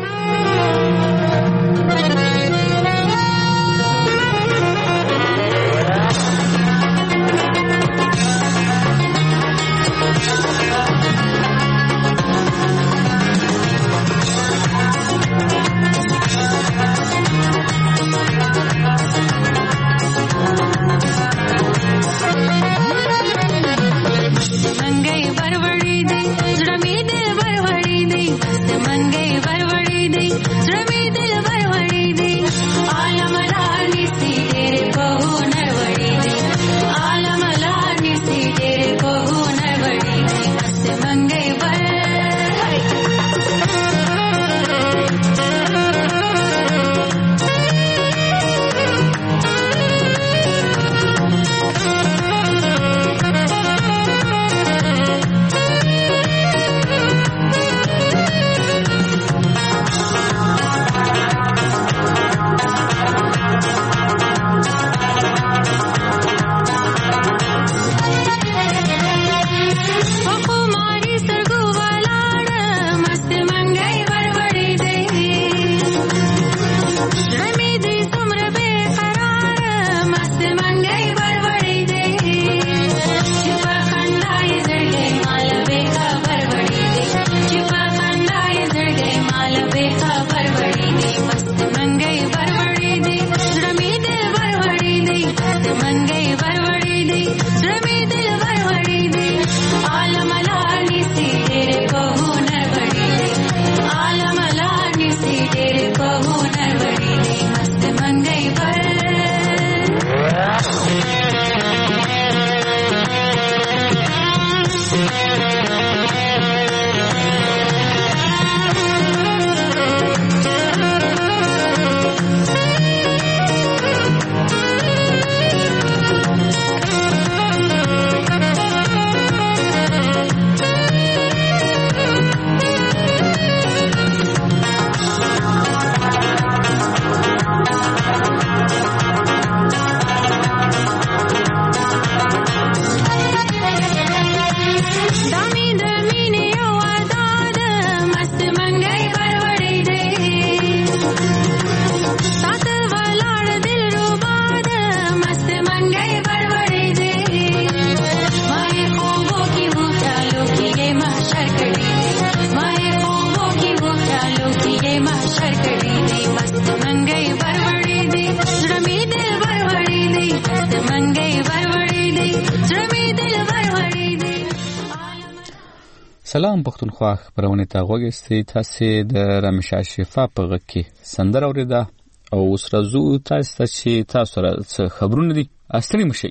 سلام پښتونخوا خبرونه ته غوږستي تاسو د رمشا شفا په غږ کې سندره اوریدا او اوس راځو تاسو ته چې تاسو سره خبرونه دي اصلي مشي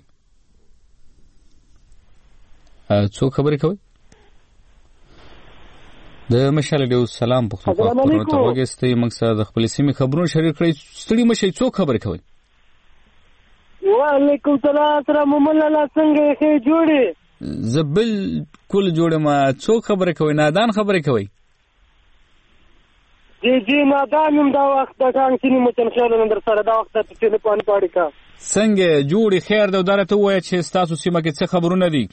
څو خبرې کوي د مشال له سلام پښتونخوا خبرونه ته غوږستي موږ سره د خپل سیمې خبرونه شریک کړئ ستړي مشي څو خبرې کوي وعلیکم السلام سلام مولانا څنګه ښه جوړي زبل کول جوړه ما څو خبره کوي نادان خبره کوي جی جی نادان هم دا وخت د ټانګ چینی مچن خیال اندر سره دا وخت ته ټلیفون پاړی کا څنګه جوړي خیر دا درته وای چې تاسو سیمه کې څه خبرونه دي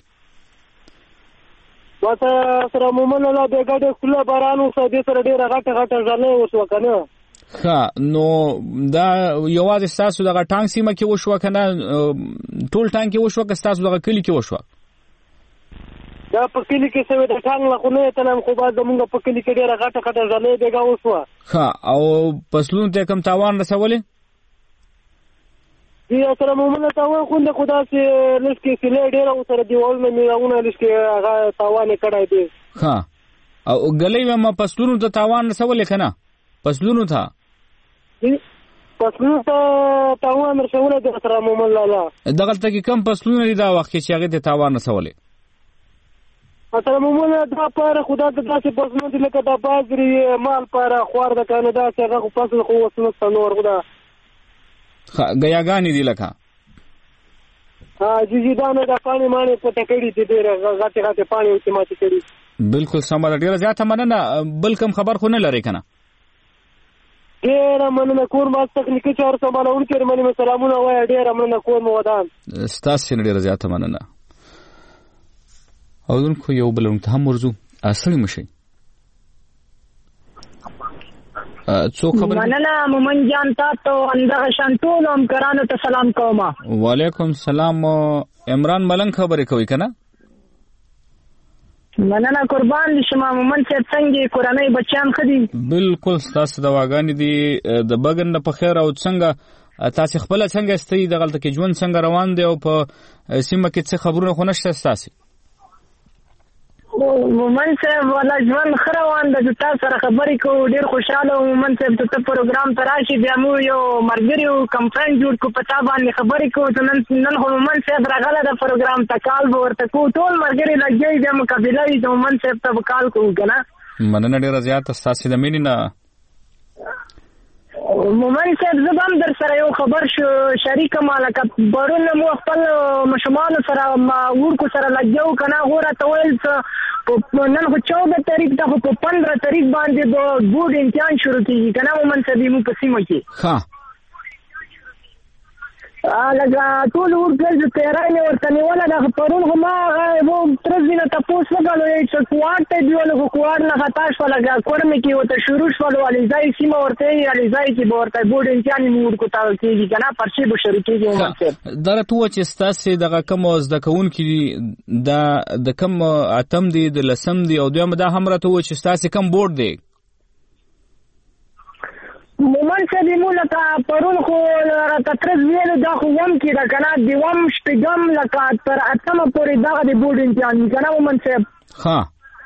وته سره مومن الله د ګډه کله بارانو سده سره ډیره غټه غټه ځله وسو کنه ها نو دا یوازې تاسو دغه ټانګ سیمه کې وشو کنه ټول ټانګ کې وشو که تاسو دغه کلی کې وشو دا په کلی کې څه د ټانګ لا خو نه تلم خو باز زمونږ په کلی کې ډیره غټه غټه ځلې دیګه وسوه ها او پسلون ته کم تاوان رسولې دې سره مومنه تاوان خو د خدا سي لسکي سلې ډېر سره دیوالونه میراونه لسکي هغه تاوان کړای دی. ها او غلې ما پسلونو ته تاوان رسولې کنه پسلونو ته پسلونو ته تاوان رسولې د سره مومن لاله دغه ته کې کم پسلونه دي دا وخت چې هغه ته تاوان رسولې سره مومن دا پر خدا د داسې پسلونو دي لکه دا بازري مال پر خوار د کنه دا چې هغه پسل خو وسنه نور خدا غیاګانی دی لکه ها جی جی دا نه د پانی مانه په ټکړی دي ډېر غاټه غاټه پانی او تماتي کړی بالکل سم ده ډیره زیاته مننه بل کوم خبر خو نه لري کنه ډیره مننه کور ما تکنیکی چور سمالون کړي مننه سلامونه وای ډیره مننه کور مو ودان ستاسو ډیره زیاته مننه او دن خو یو بل ته هم ورزو اصلي مشي څو خبر مننه مومن جان تاسو اندغه شانتول هم کرانو ته سلام کوم وعلیکم السلام عمران ملنګ خبرې کوي کنه مننه قربان شمه مومن چې څنګه قرآني بچیان خدي بالکل تاسو د واغانی دي د بغن په خیر او څنګه تاسو خپل څنګه استي د غلطه کې ژوند څنګه روان دي او په سیمه کې څه خبرونه خو نشته تاسو مومن صاحب ولا ژوند خروان د تاسو سره خبرې کو ډیر خوشاله مومن صاحب ته پروګرام تراشي بیا مو یو مرګري او کمپاین جوړ کو پتا باندې خبرې کو نن نن مومن صاحب راغله د پروګرام تکال ورته کو ټول مرګري لګي د مقابله د مومن صاحب ته وکال کو کنه مننه ډیر زیات تاسو د مینې نه مومن صاحب زبم در سره یو خبر شو شریک مالک برون مو خپل مشمان سره ما ورکو سره لګیو کنه غوړه تویل نن خو چودہ تاریخ ته په پندرہ تاریخ باندې د بورډ امتحان شروع کیږي کنه مومن صاحب مو په سیمه کې ها لکه ټول ورکل چې تیرای مې ورته نیوله ده پرون خو ما وو ترس دینه تپوس وکړو چې کوارټ ته دیوله خو کوارټ نه خطا شوه لکه کور مې کې ورته شروع شول علیزای سیمه ورته یې علیزای کې به ورته بورډ امتحان مې ورکو ته کېږي که نه پرچې به شروع کېږي مومن صاحب دا راته ووایه چې ستاسې دغه کوم زده کوونکي دي دا د کوم اتم دی د لسم دی او دویمه دا هم راته ووایه چې ستاسې کوم بورډ دی مومن صاحب مو لکه پرون خو راته ترس ویلو دا خو وم کې ده که نه د وم شپږم لکه تر اتمه پورې دغه د بورډ امتحان وي که نه مومن صاحب ښه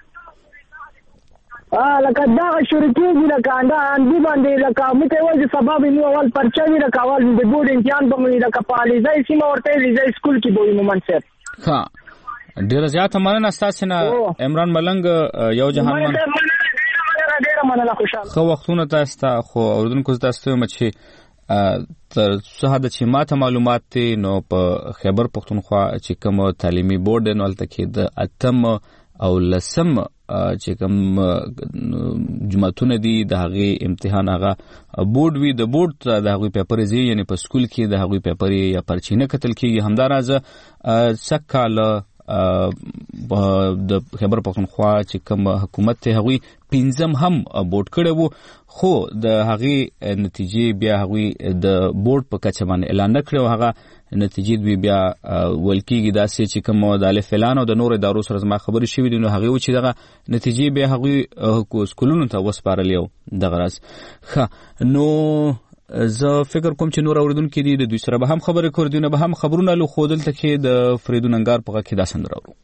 لکه دغه شروع کېږي لکه دا اندي باندې لکه موږ ته وایي چې سبا به مو اول پرچه وي لکه اول د بورډ امتحان به مو لکه په علیزای سیمه ورته علیزای سکول کې به وي مومن صاحب ښه ډېره زیاته مننه ستاسې نه عمران ملنګ یو جهان ډیره مننه خوشاله خو وختونه تاسو ته خو اوردونکو تاسو ته مچې تر څه حد چې ماته معلومات دي نو په خیبر پختونخوا چې کوم تعلیمي بورډ نو الته کې د اتم او لسم چې کوم جماعتونه دي د هغه امتحان هغه بورډ وی د بورډ د هغه پیپر زی یعنی په سکول کې د هغه پیپر یا پرچینه کتل کېږي همدارازه سکاله د خیبر پختونخوا چې کوم حکومت ته هغوی پنځم هم بورډ کړی وو خو د هغې نتیجې بیا هغوی د بورډ په کچه باندې اعلان نه کړی او هغه نتیجې دوی بیا ویل کېږي داسې چې کوم د الف اعلان او د نورو ادارو سره زما خبرې شوي دي نو هغې و چې دغه نتیجې بیا هغوی سکولونو ته وسپارلې او دغه راز ښه نو زه فکر کوم چې نور اوریدونکي دي د دوی سره به هم خبرې کوو دوی نه به هم خبرونه لو خو دلته کې د فریدون انګار په غږ کې دا سندره اورو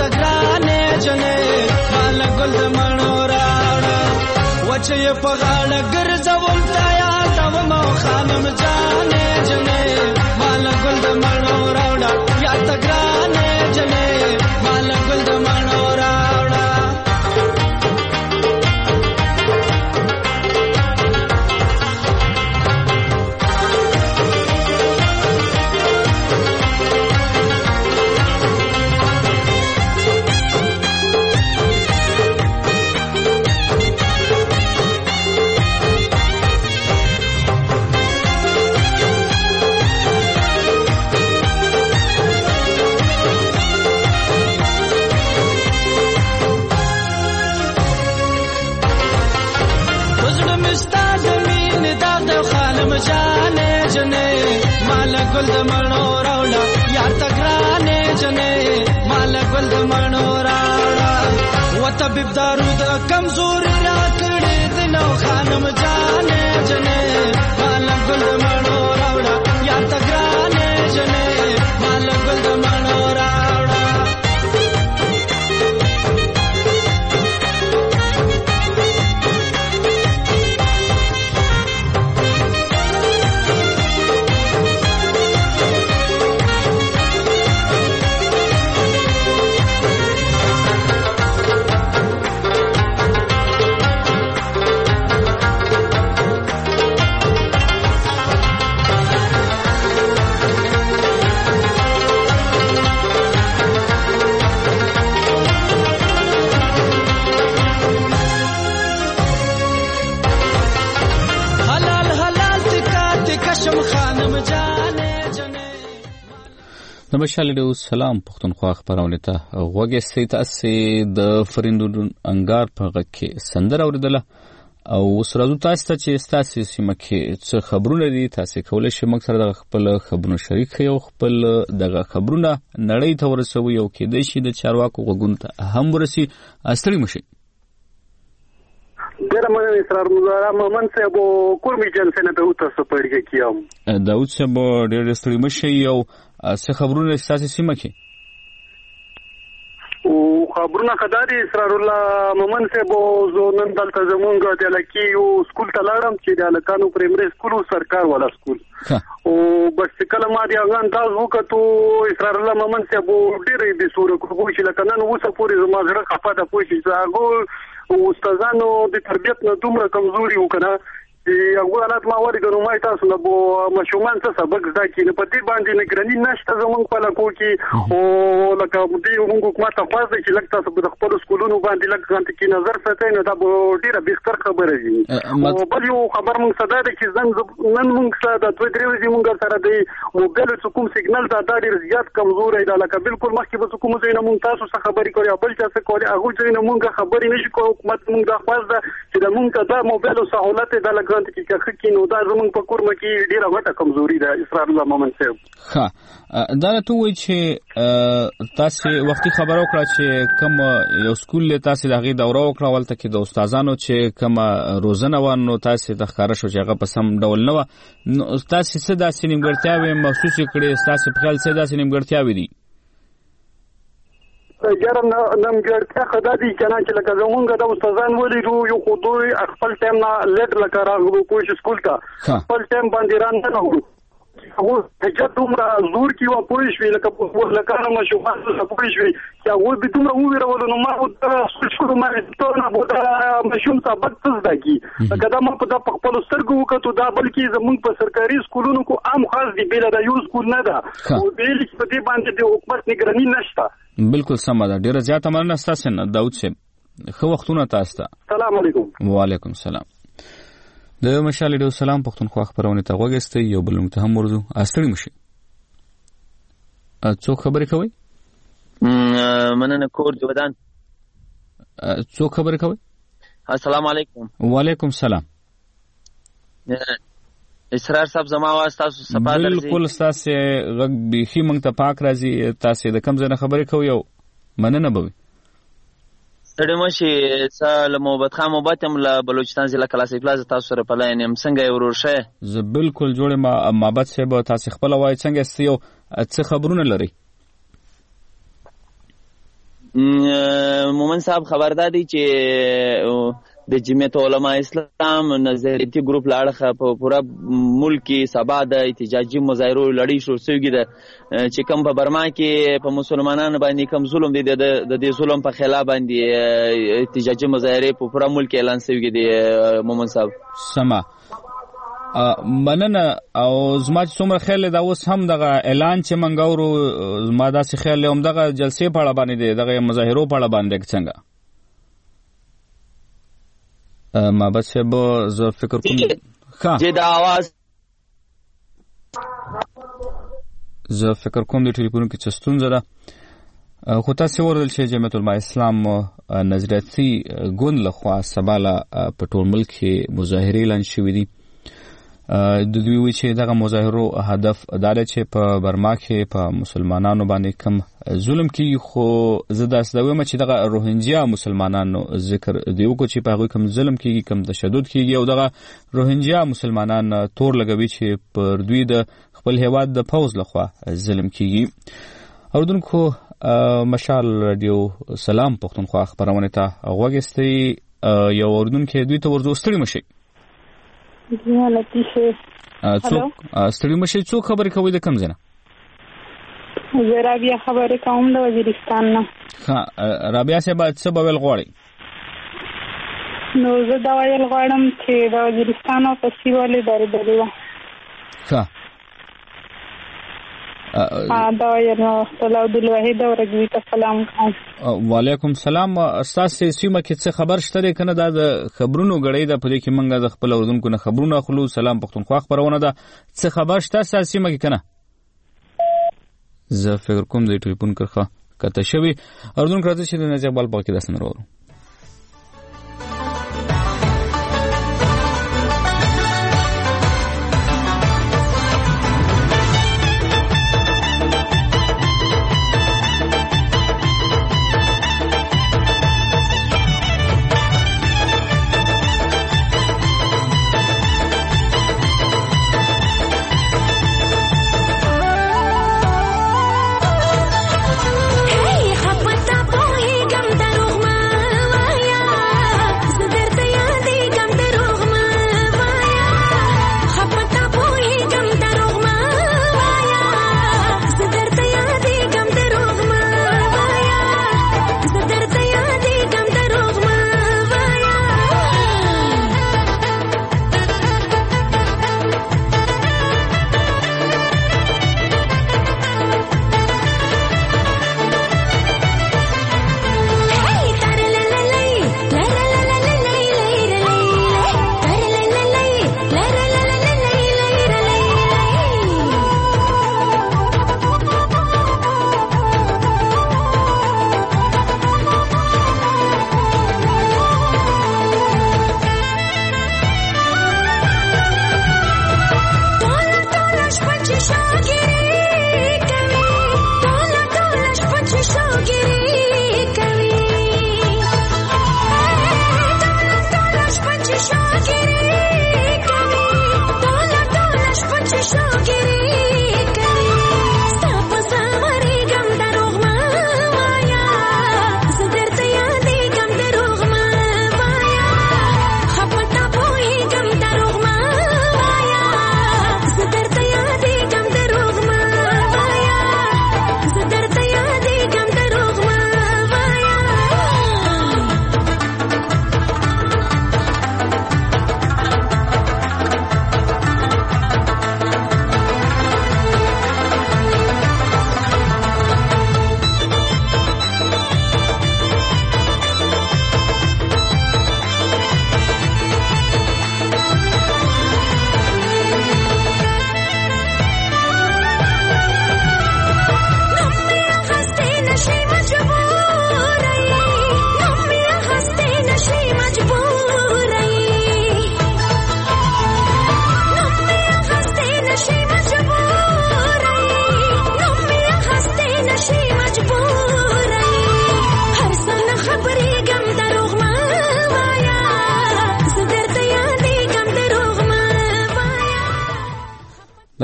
تګرانې جنې مال ګل د مڼو راوړه وچې په غاړه ګرځوم تا یاد ومه خانم جانې جنې مال ګل د مڼو راوړه یا تګرانې جنې مال ګل د مڼو راوړه جانې جنې مال ګل د مڼو راوړه یا تګرانې جنې مال ګل د مڼو راوړه و طبيب دارو د کمزوري راکړې د نو خانم جانې جنې مال ګل د مڼو راوړه یا تګرانې جنې مال ګل د مڼو راوړه د مشال ډیو سلام پښتونخوا خبرونه ته غوږی سي تاسو د فرندون انګار په غږ کې سندره اوریدله او سرازو تاسو ته چې تاسو سیمه کې څه خبرونه دي تاسو کولای شئ موږ سره د خپل خبرونو شریک یو خپل دغه خبرونه نړۍ ته ورسوي او کې د شي د چارواکو غوګون ته هم ورسي استړي مشي ډېر مننه اسرار مزارا مومن صاحب کورمي جنسنه د اوتاسو پړګه کیام داود صاحب ډېر استړي مشي یو څه خبرونه تاسو سیمه کې او خبرونه خداري اسرار الله مومن صاحب زو نن دلته زمونږ د لکی یو سکول ته لاړم چې د لکانو پرایمري سکول سرکار والا سکول او بس کله ما دی هغه انداز وکړو اسرار الله مومن صاحب ډېر دې سور کوو چې لکنن اوسه پورې زما زړه خپه ده پوه شي هغه او استادانو د تربیت نه دومره کمزوري وکړه چې هغه حالات ما ورګنو ما تاسو نه بو مشومان څه سبق زده کی نه پدې باندې نگرانی نشته زمونږ په لکو کې او لکه دې موږ حکومت ته خاصه چې لکه تاسو په خپل سکولونو باندې لکه ځان کې نظر ساتي نه دا ډیره بهتر خبره دي او بل یو خبر موږ صدا ده چې زنګ نن موږ سره د دوه درې ورځې موږ سره د موبایل څخه سیګنال دا ډیر زیات کمزور دی لکه بالکل مخکې به کوم ځای نه موږ تاسو څخه خبرې کوي بل څه کوي هغه ځای نه موږ خبرې نشو کوو حکومت موږ دا خاصه چې د موږ دا موبایل سہولت د لکه کې کې نو دا زموږ په کورم کې ډیره غټه کمزوري ده اسرار الله مومن صاحب ها دا ته وایي چې تاسو وختي خبرو کړه چې کوم یو سکول له تاسو دغه دوره وکړه ولته کې د استادانو چې کوم روزنه وانه تاسو د ښکارا شو چې هغه په سم ډول نه و تاسو څه داسې نیمګړتیاوې محسوس کړې تاسو په خیال څه داسې نیمګړتیاوې دي جرم نم ګرځه خدای کنه چې لکه زمونږ د استادان ولیدو یو خو دوی خپل ټایم نه لټ لکه راغلو پوه سکول ته خپل ټایم باندې ران نه نو هغه چې دومره زور کې و پوه شو لکه په لکه ما شو خاصه پوه شو چې هغه به دومره ویرول نو ما د سکول ما ته نه بودا مشوم سبق څه دکی لکه دا ما په خپل سترګو وکړو دا بلکې زمونږ په سرکاري سکولونو کو عام خاص دی بیل د یو سکول نه ده او بیل چې په دې باندې د حکومت نگرانی نشته بالکل سم ده ډیره زیاته مننه تاسو نه داود صاحب خو وختونه تاسو ته السلام علیکم وعلیکم السلام د مشال ډیو سلام پښتونخوا خبرونه ته وګورئ یو بل ته هم ورزو استړي مشي څو خبرې کوي مننه کور جوړدان څو خبرې کوي السلام علیکم وعلیکم السلام اسرار صاحب زما واس تاسو صفه درځي بالکل تاسو غږ بيخي مونږ ته پاک راځي تاسو د کم ځنه خبرې کوي او مننه به ډېر مشي سلام محمد خان محمد هم له بلوچستان ضلع کلاسیک پلاز تاسو سره په لاین هم څنګه ورور شه زه بالکل جوړ ما محمد صاحب تاسو خپل وای څنګه استیو څه خبرونه لري مومن صاحب خبردار دی چې د جمعیت علما اسلام نظریاتي ګروپ لاړه په پورا ملک کې سبا د احتجاجي مظاهرو لړۍ شروع شوې ده چې کوم په برما کې په مسلمانانو باندې کوم ظلم دی د دې ظلم په خلاف باندې احتجاجي مظاهره په پورا ملک اعلان شوې دي مومن صاحب. سما مننه او زما چې څومره خیال دا اوس هم دغه اعلان چې منګورو زما داسې خیال هم دغه جلسې په اړه باندې دی دغه مظاهرو په اړه باندې څنګه ما بس به زه فکر کوم چې دا आवाज زه فکر کوم د ټلیفون کې څه ستونزه ده خو تاسو ورول چې جمعیت العلماء اسلام نظریاتي ګوند لخوا سباله په ټول ملک کې مظاهره اعلان شوې دي. د دوی وی چې دغه مظاهرو هدف دا دی چې په برما کې په مسلمانانو باندې کم ظلم کوي خو زه داسې وایم چې دغه روهینجیا مسلمانانو ذکر دی وکړو چې په هغوی کم ظلم کیږي کم تشدد کیږي او دغه روهینجیا مسلمانان تور لګوي چې پر دوی د خپل هیواد د پوز لخوا ظلم کیږي. اوردونکو مشال رادیو سلام پښتونخوا خبرونه ته غوږ استئ یو اوردونکو دوی ته ورزو ستړي مشي جی لطیفه څوک ستړي مشي څوک خبرې کوي د کم ځنه زه رابعه خبرې کوم د وزیرستان نه. ها رابعه صاحب څه به ویل غواړئ؟ نو زه دا ویل غواړم چې د وزیرستان او پسې ولې درېدلې وه. ښه دا ویل نو ختل عبدالوحید ورګوي ته سلام کوم. وعلیکم سلام. ستاسې سیمه کې څه خبر شته دی که نه؟ دا د خبرونو ګړۍ ده په دې کې موږ د خپل اورېدونکو نه خبرونه اخلو. سلام پښتونخوا خپرونه ده. څه خبر شته ستاسې سیمه کې که نه؟ زه فکر کوم د ټلیفون کرښه کته شوې. اورېدونکو راځئ چې د نجیب اقبال په کې داسې نه راوړو.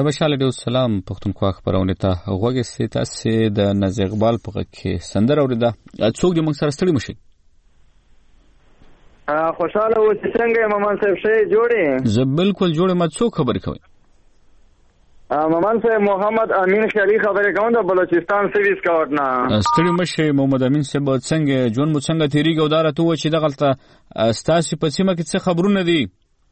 د بشال ډیو سلام پښتونخوا خبرونه ته غوږی سي تاسو د نزی اقبال په کې سندره اوریده څوک دې موږ سره ستړي مشي ا خوشاله و چې څنګه مامان صاحب شي جوړي زه بالکل جوړه ما څوک خبرې کوي ا مامان صاحب محمد امین خیالي خبرې کوم د بلوچستان سرویس کاوټ نه ستړي مشي محمد امین صاحب څنګه جون مو څنګه تیریږي او دارته و چې دغلطه ستاسو په سیمه کې څه خبرونه دي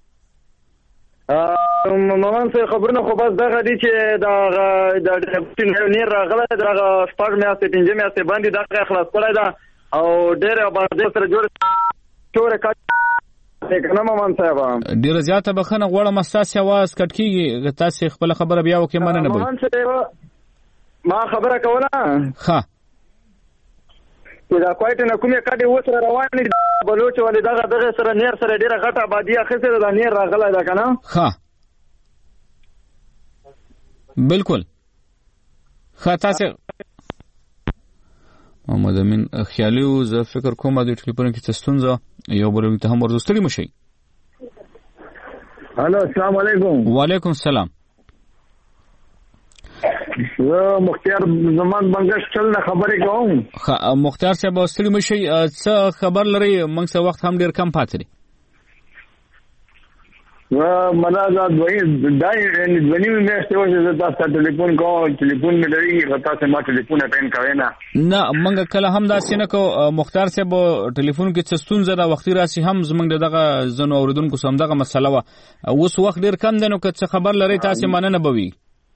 مامان صاحب خبرونه خو بس دغه دي چې دا د نیر راغله دغه سپاږ میاشتې پنځه میاشتې باندې دغه خلاص کړی دا او ډېر آباد سره جوړ ټوره کټ کنه مامان صاحب ډېر زیاته بخنه غوړم تاسو आवाज کټ کیږي تاسو خپل خبره بیا وکې مننه نه مامان صاحب ما خبره کوله ها دا کوټه نه کومه کډي وسره روان دي بلوچ ولې دغه دغه سره نیر سره ډیره غټه آبادی اخیسته دا نیر راغله دا کنه ها بالکل ها تاسو محمد امین خیالي او زه فکر کوم د ټلیفون کې تستونځه یو بل ته هم ورزستړي مشي هالو السلام علیکم وعلیکم السلام زه مختار زمان بنگش چل نه خبرې کوم مختار صاحب ستړي مشي څه خبر لري موږ څه وخت هم ډیر کم پاتې دي و منا دا دوی دای ونی مې ستو چې تاسو ټلیفون کوم ټلیفون مې لري غتا سه ما ټلیفون اټین کوي نه نه موږ کله هم دا سینه کو مختار صاحب ټلیفون کې څه ستونزه دا وختي راسي هم زمونږ دغه زنو اوریدونکو سم دغه مسله و اوس وخت ډیر کم دی نو که څه خبر لري تاسو مننه بوي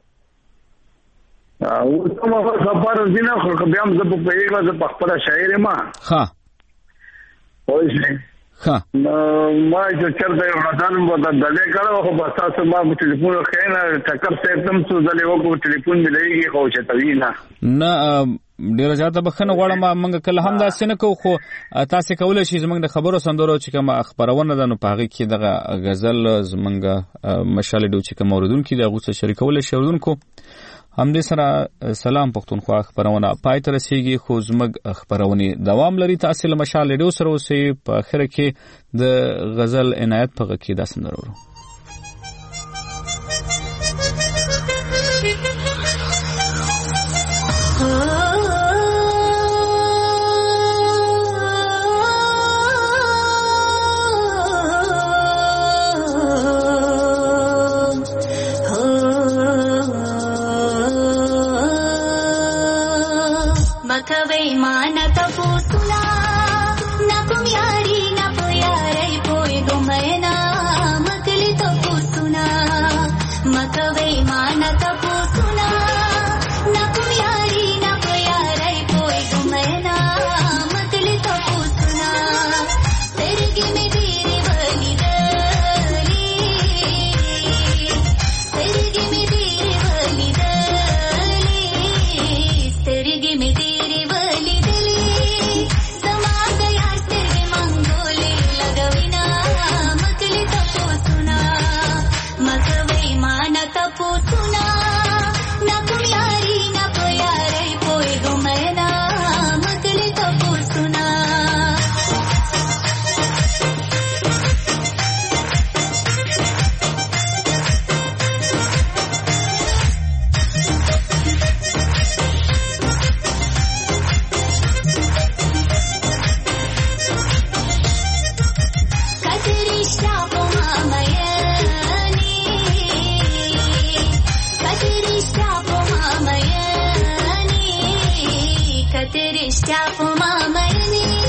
او کومه خبر دینه خو بیا هم زه په پیغله زه په خپل شاعر ما ها وایي ها ما چې چرته یو ځان مو د دلې کړو خو بس تاسو ما په ټلیفون خینه ټکر سره تم څو ځلې وکړو ټلیفون مې لګي خو چې توی نه نه ډیر زیاته بخنه غواړم موږ کله هم دا سینه کو خو تاسو کولای شئ زموږ د خبرو سندرو چې کوم خبرونه ده نو په هغه کې دغه غزل زموږ مشال ډو چې کوم اوردونکو دغه څه شریکول شي اوردونکو هم دې سره سلام پښتونخوا خبرونه پای تر رسیدي خو زموږ خبرونه دوام لري تاسو له مشال ډو سره اوسې په اخر کې د غزل عنایت په کې دا سندرو مکوي مان تپوسنا نکم یاری نپ یاری پوی گمنا مکلی تپوسنا مکوي مان تپوسنا نکم یاری نپ یاری پوی گمنا مکلی تپوسنا ترګي می دیری ولی دلی ترګي می دیری ولی دلی ترګي می Stop for my money.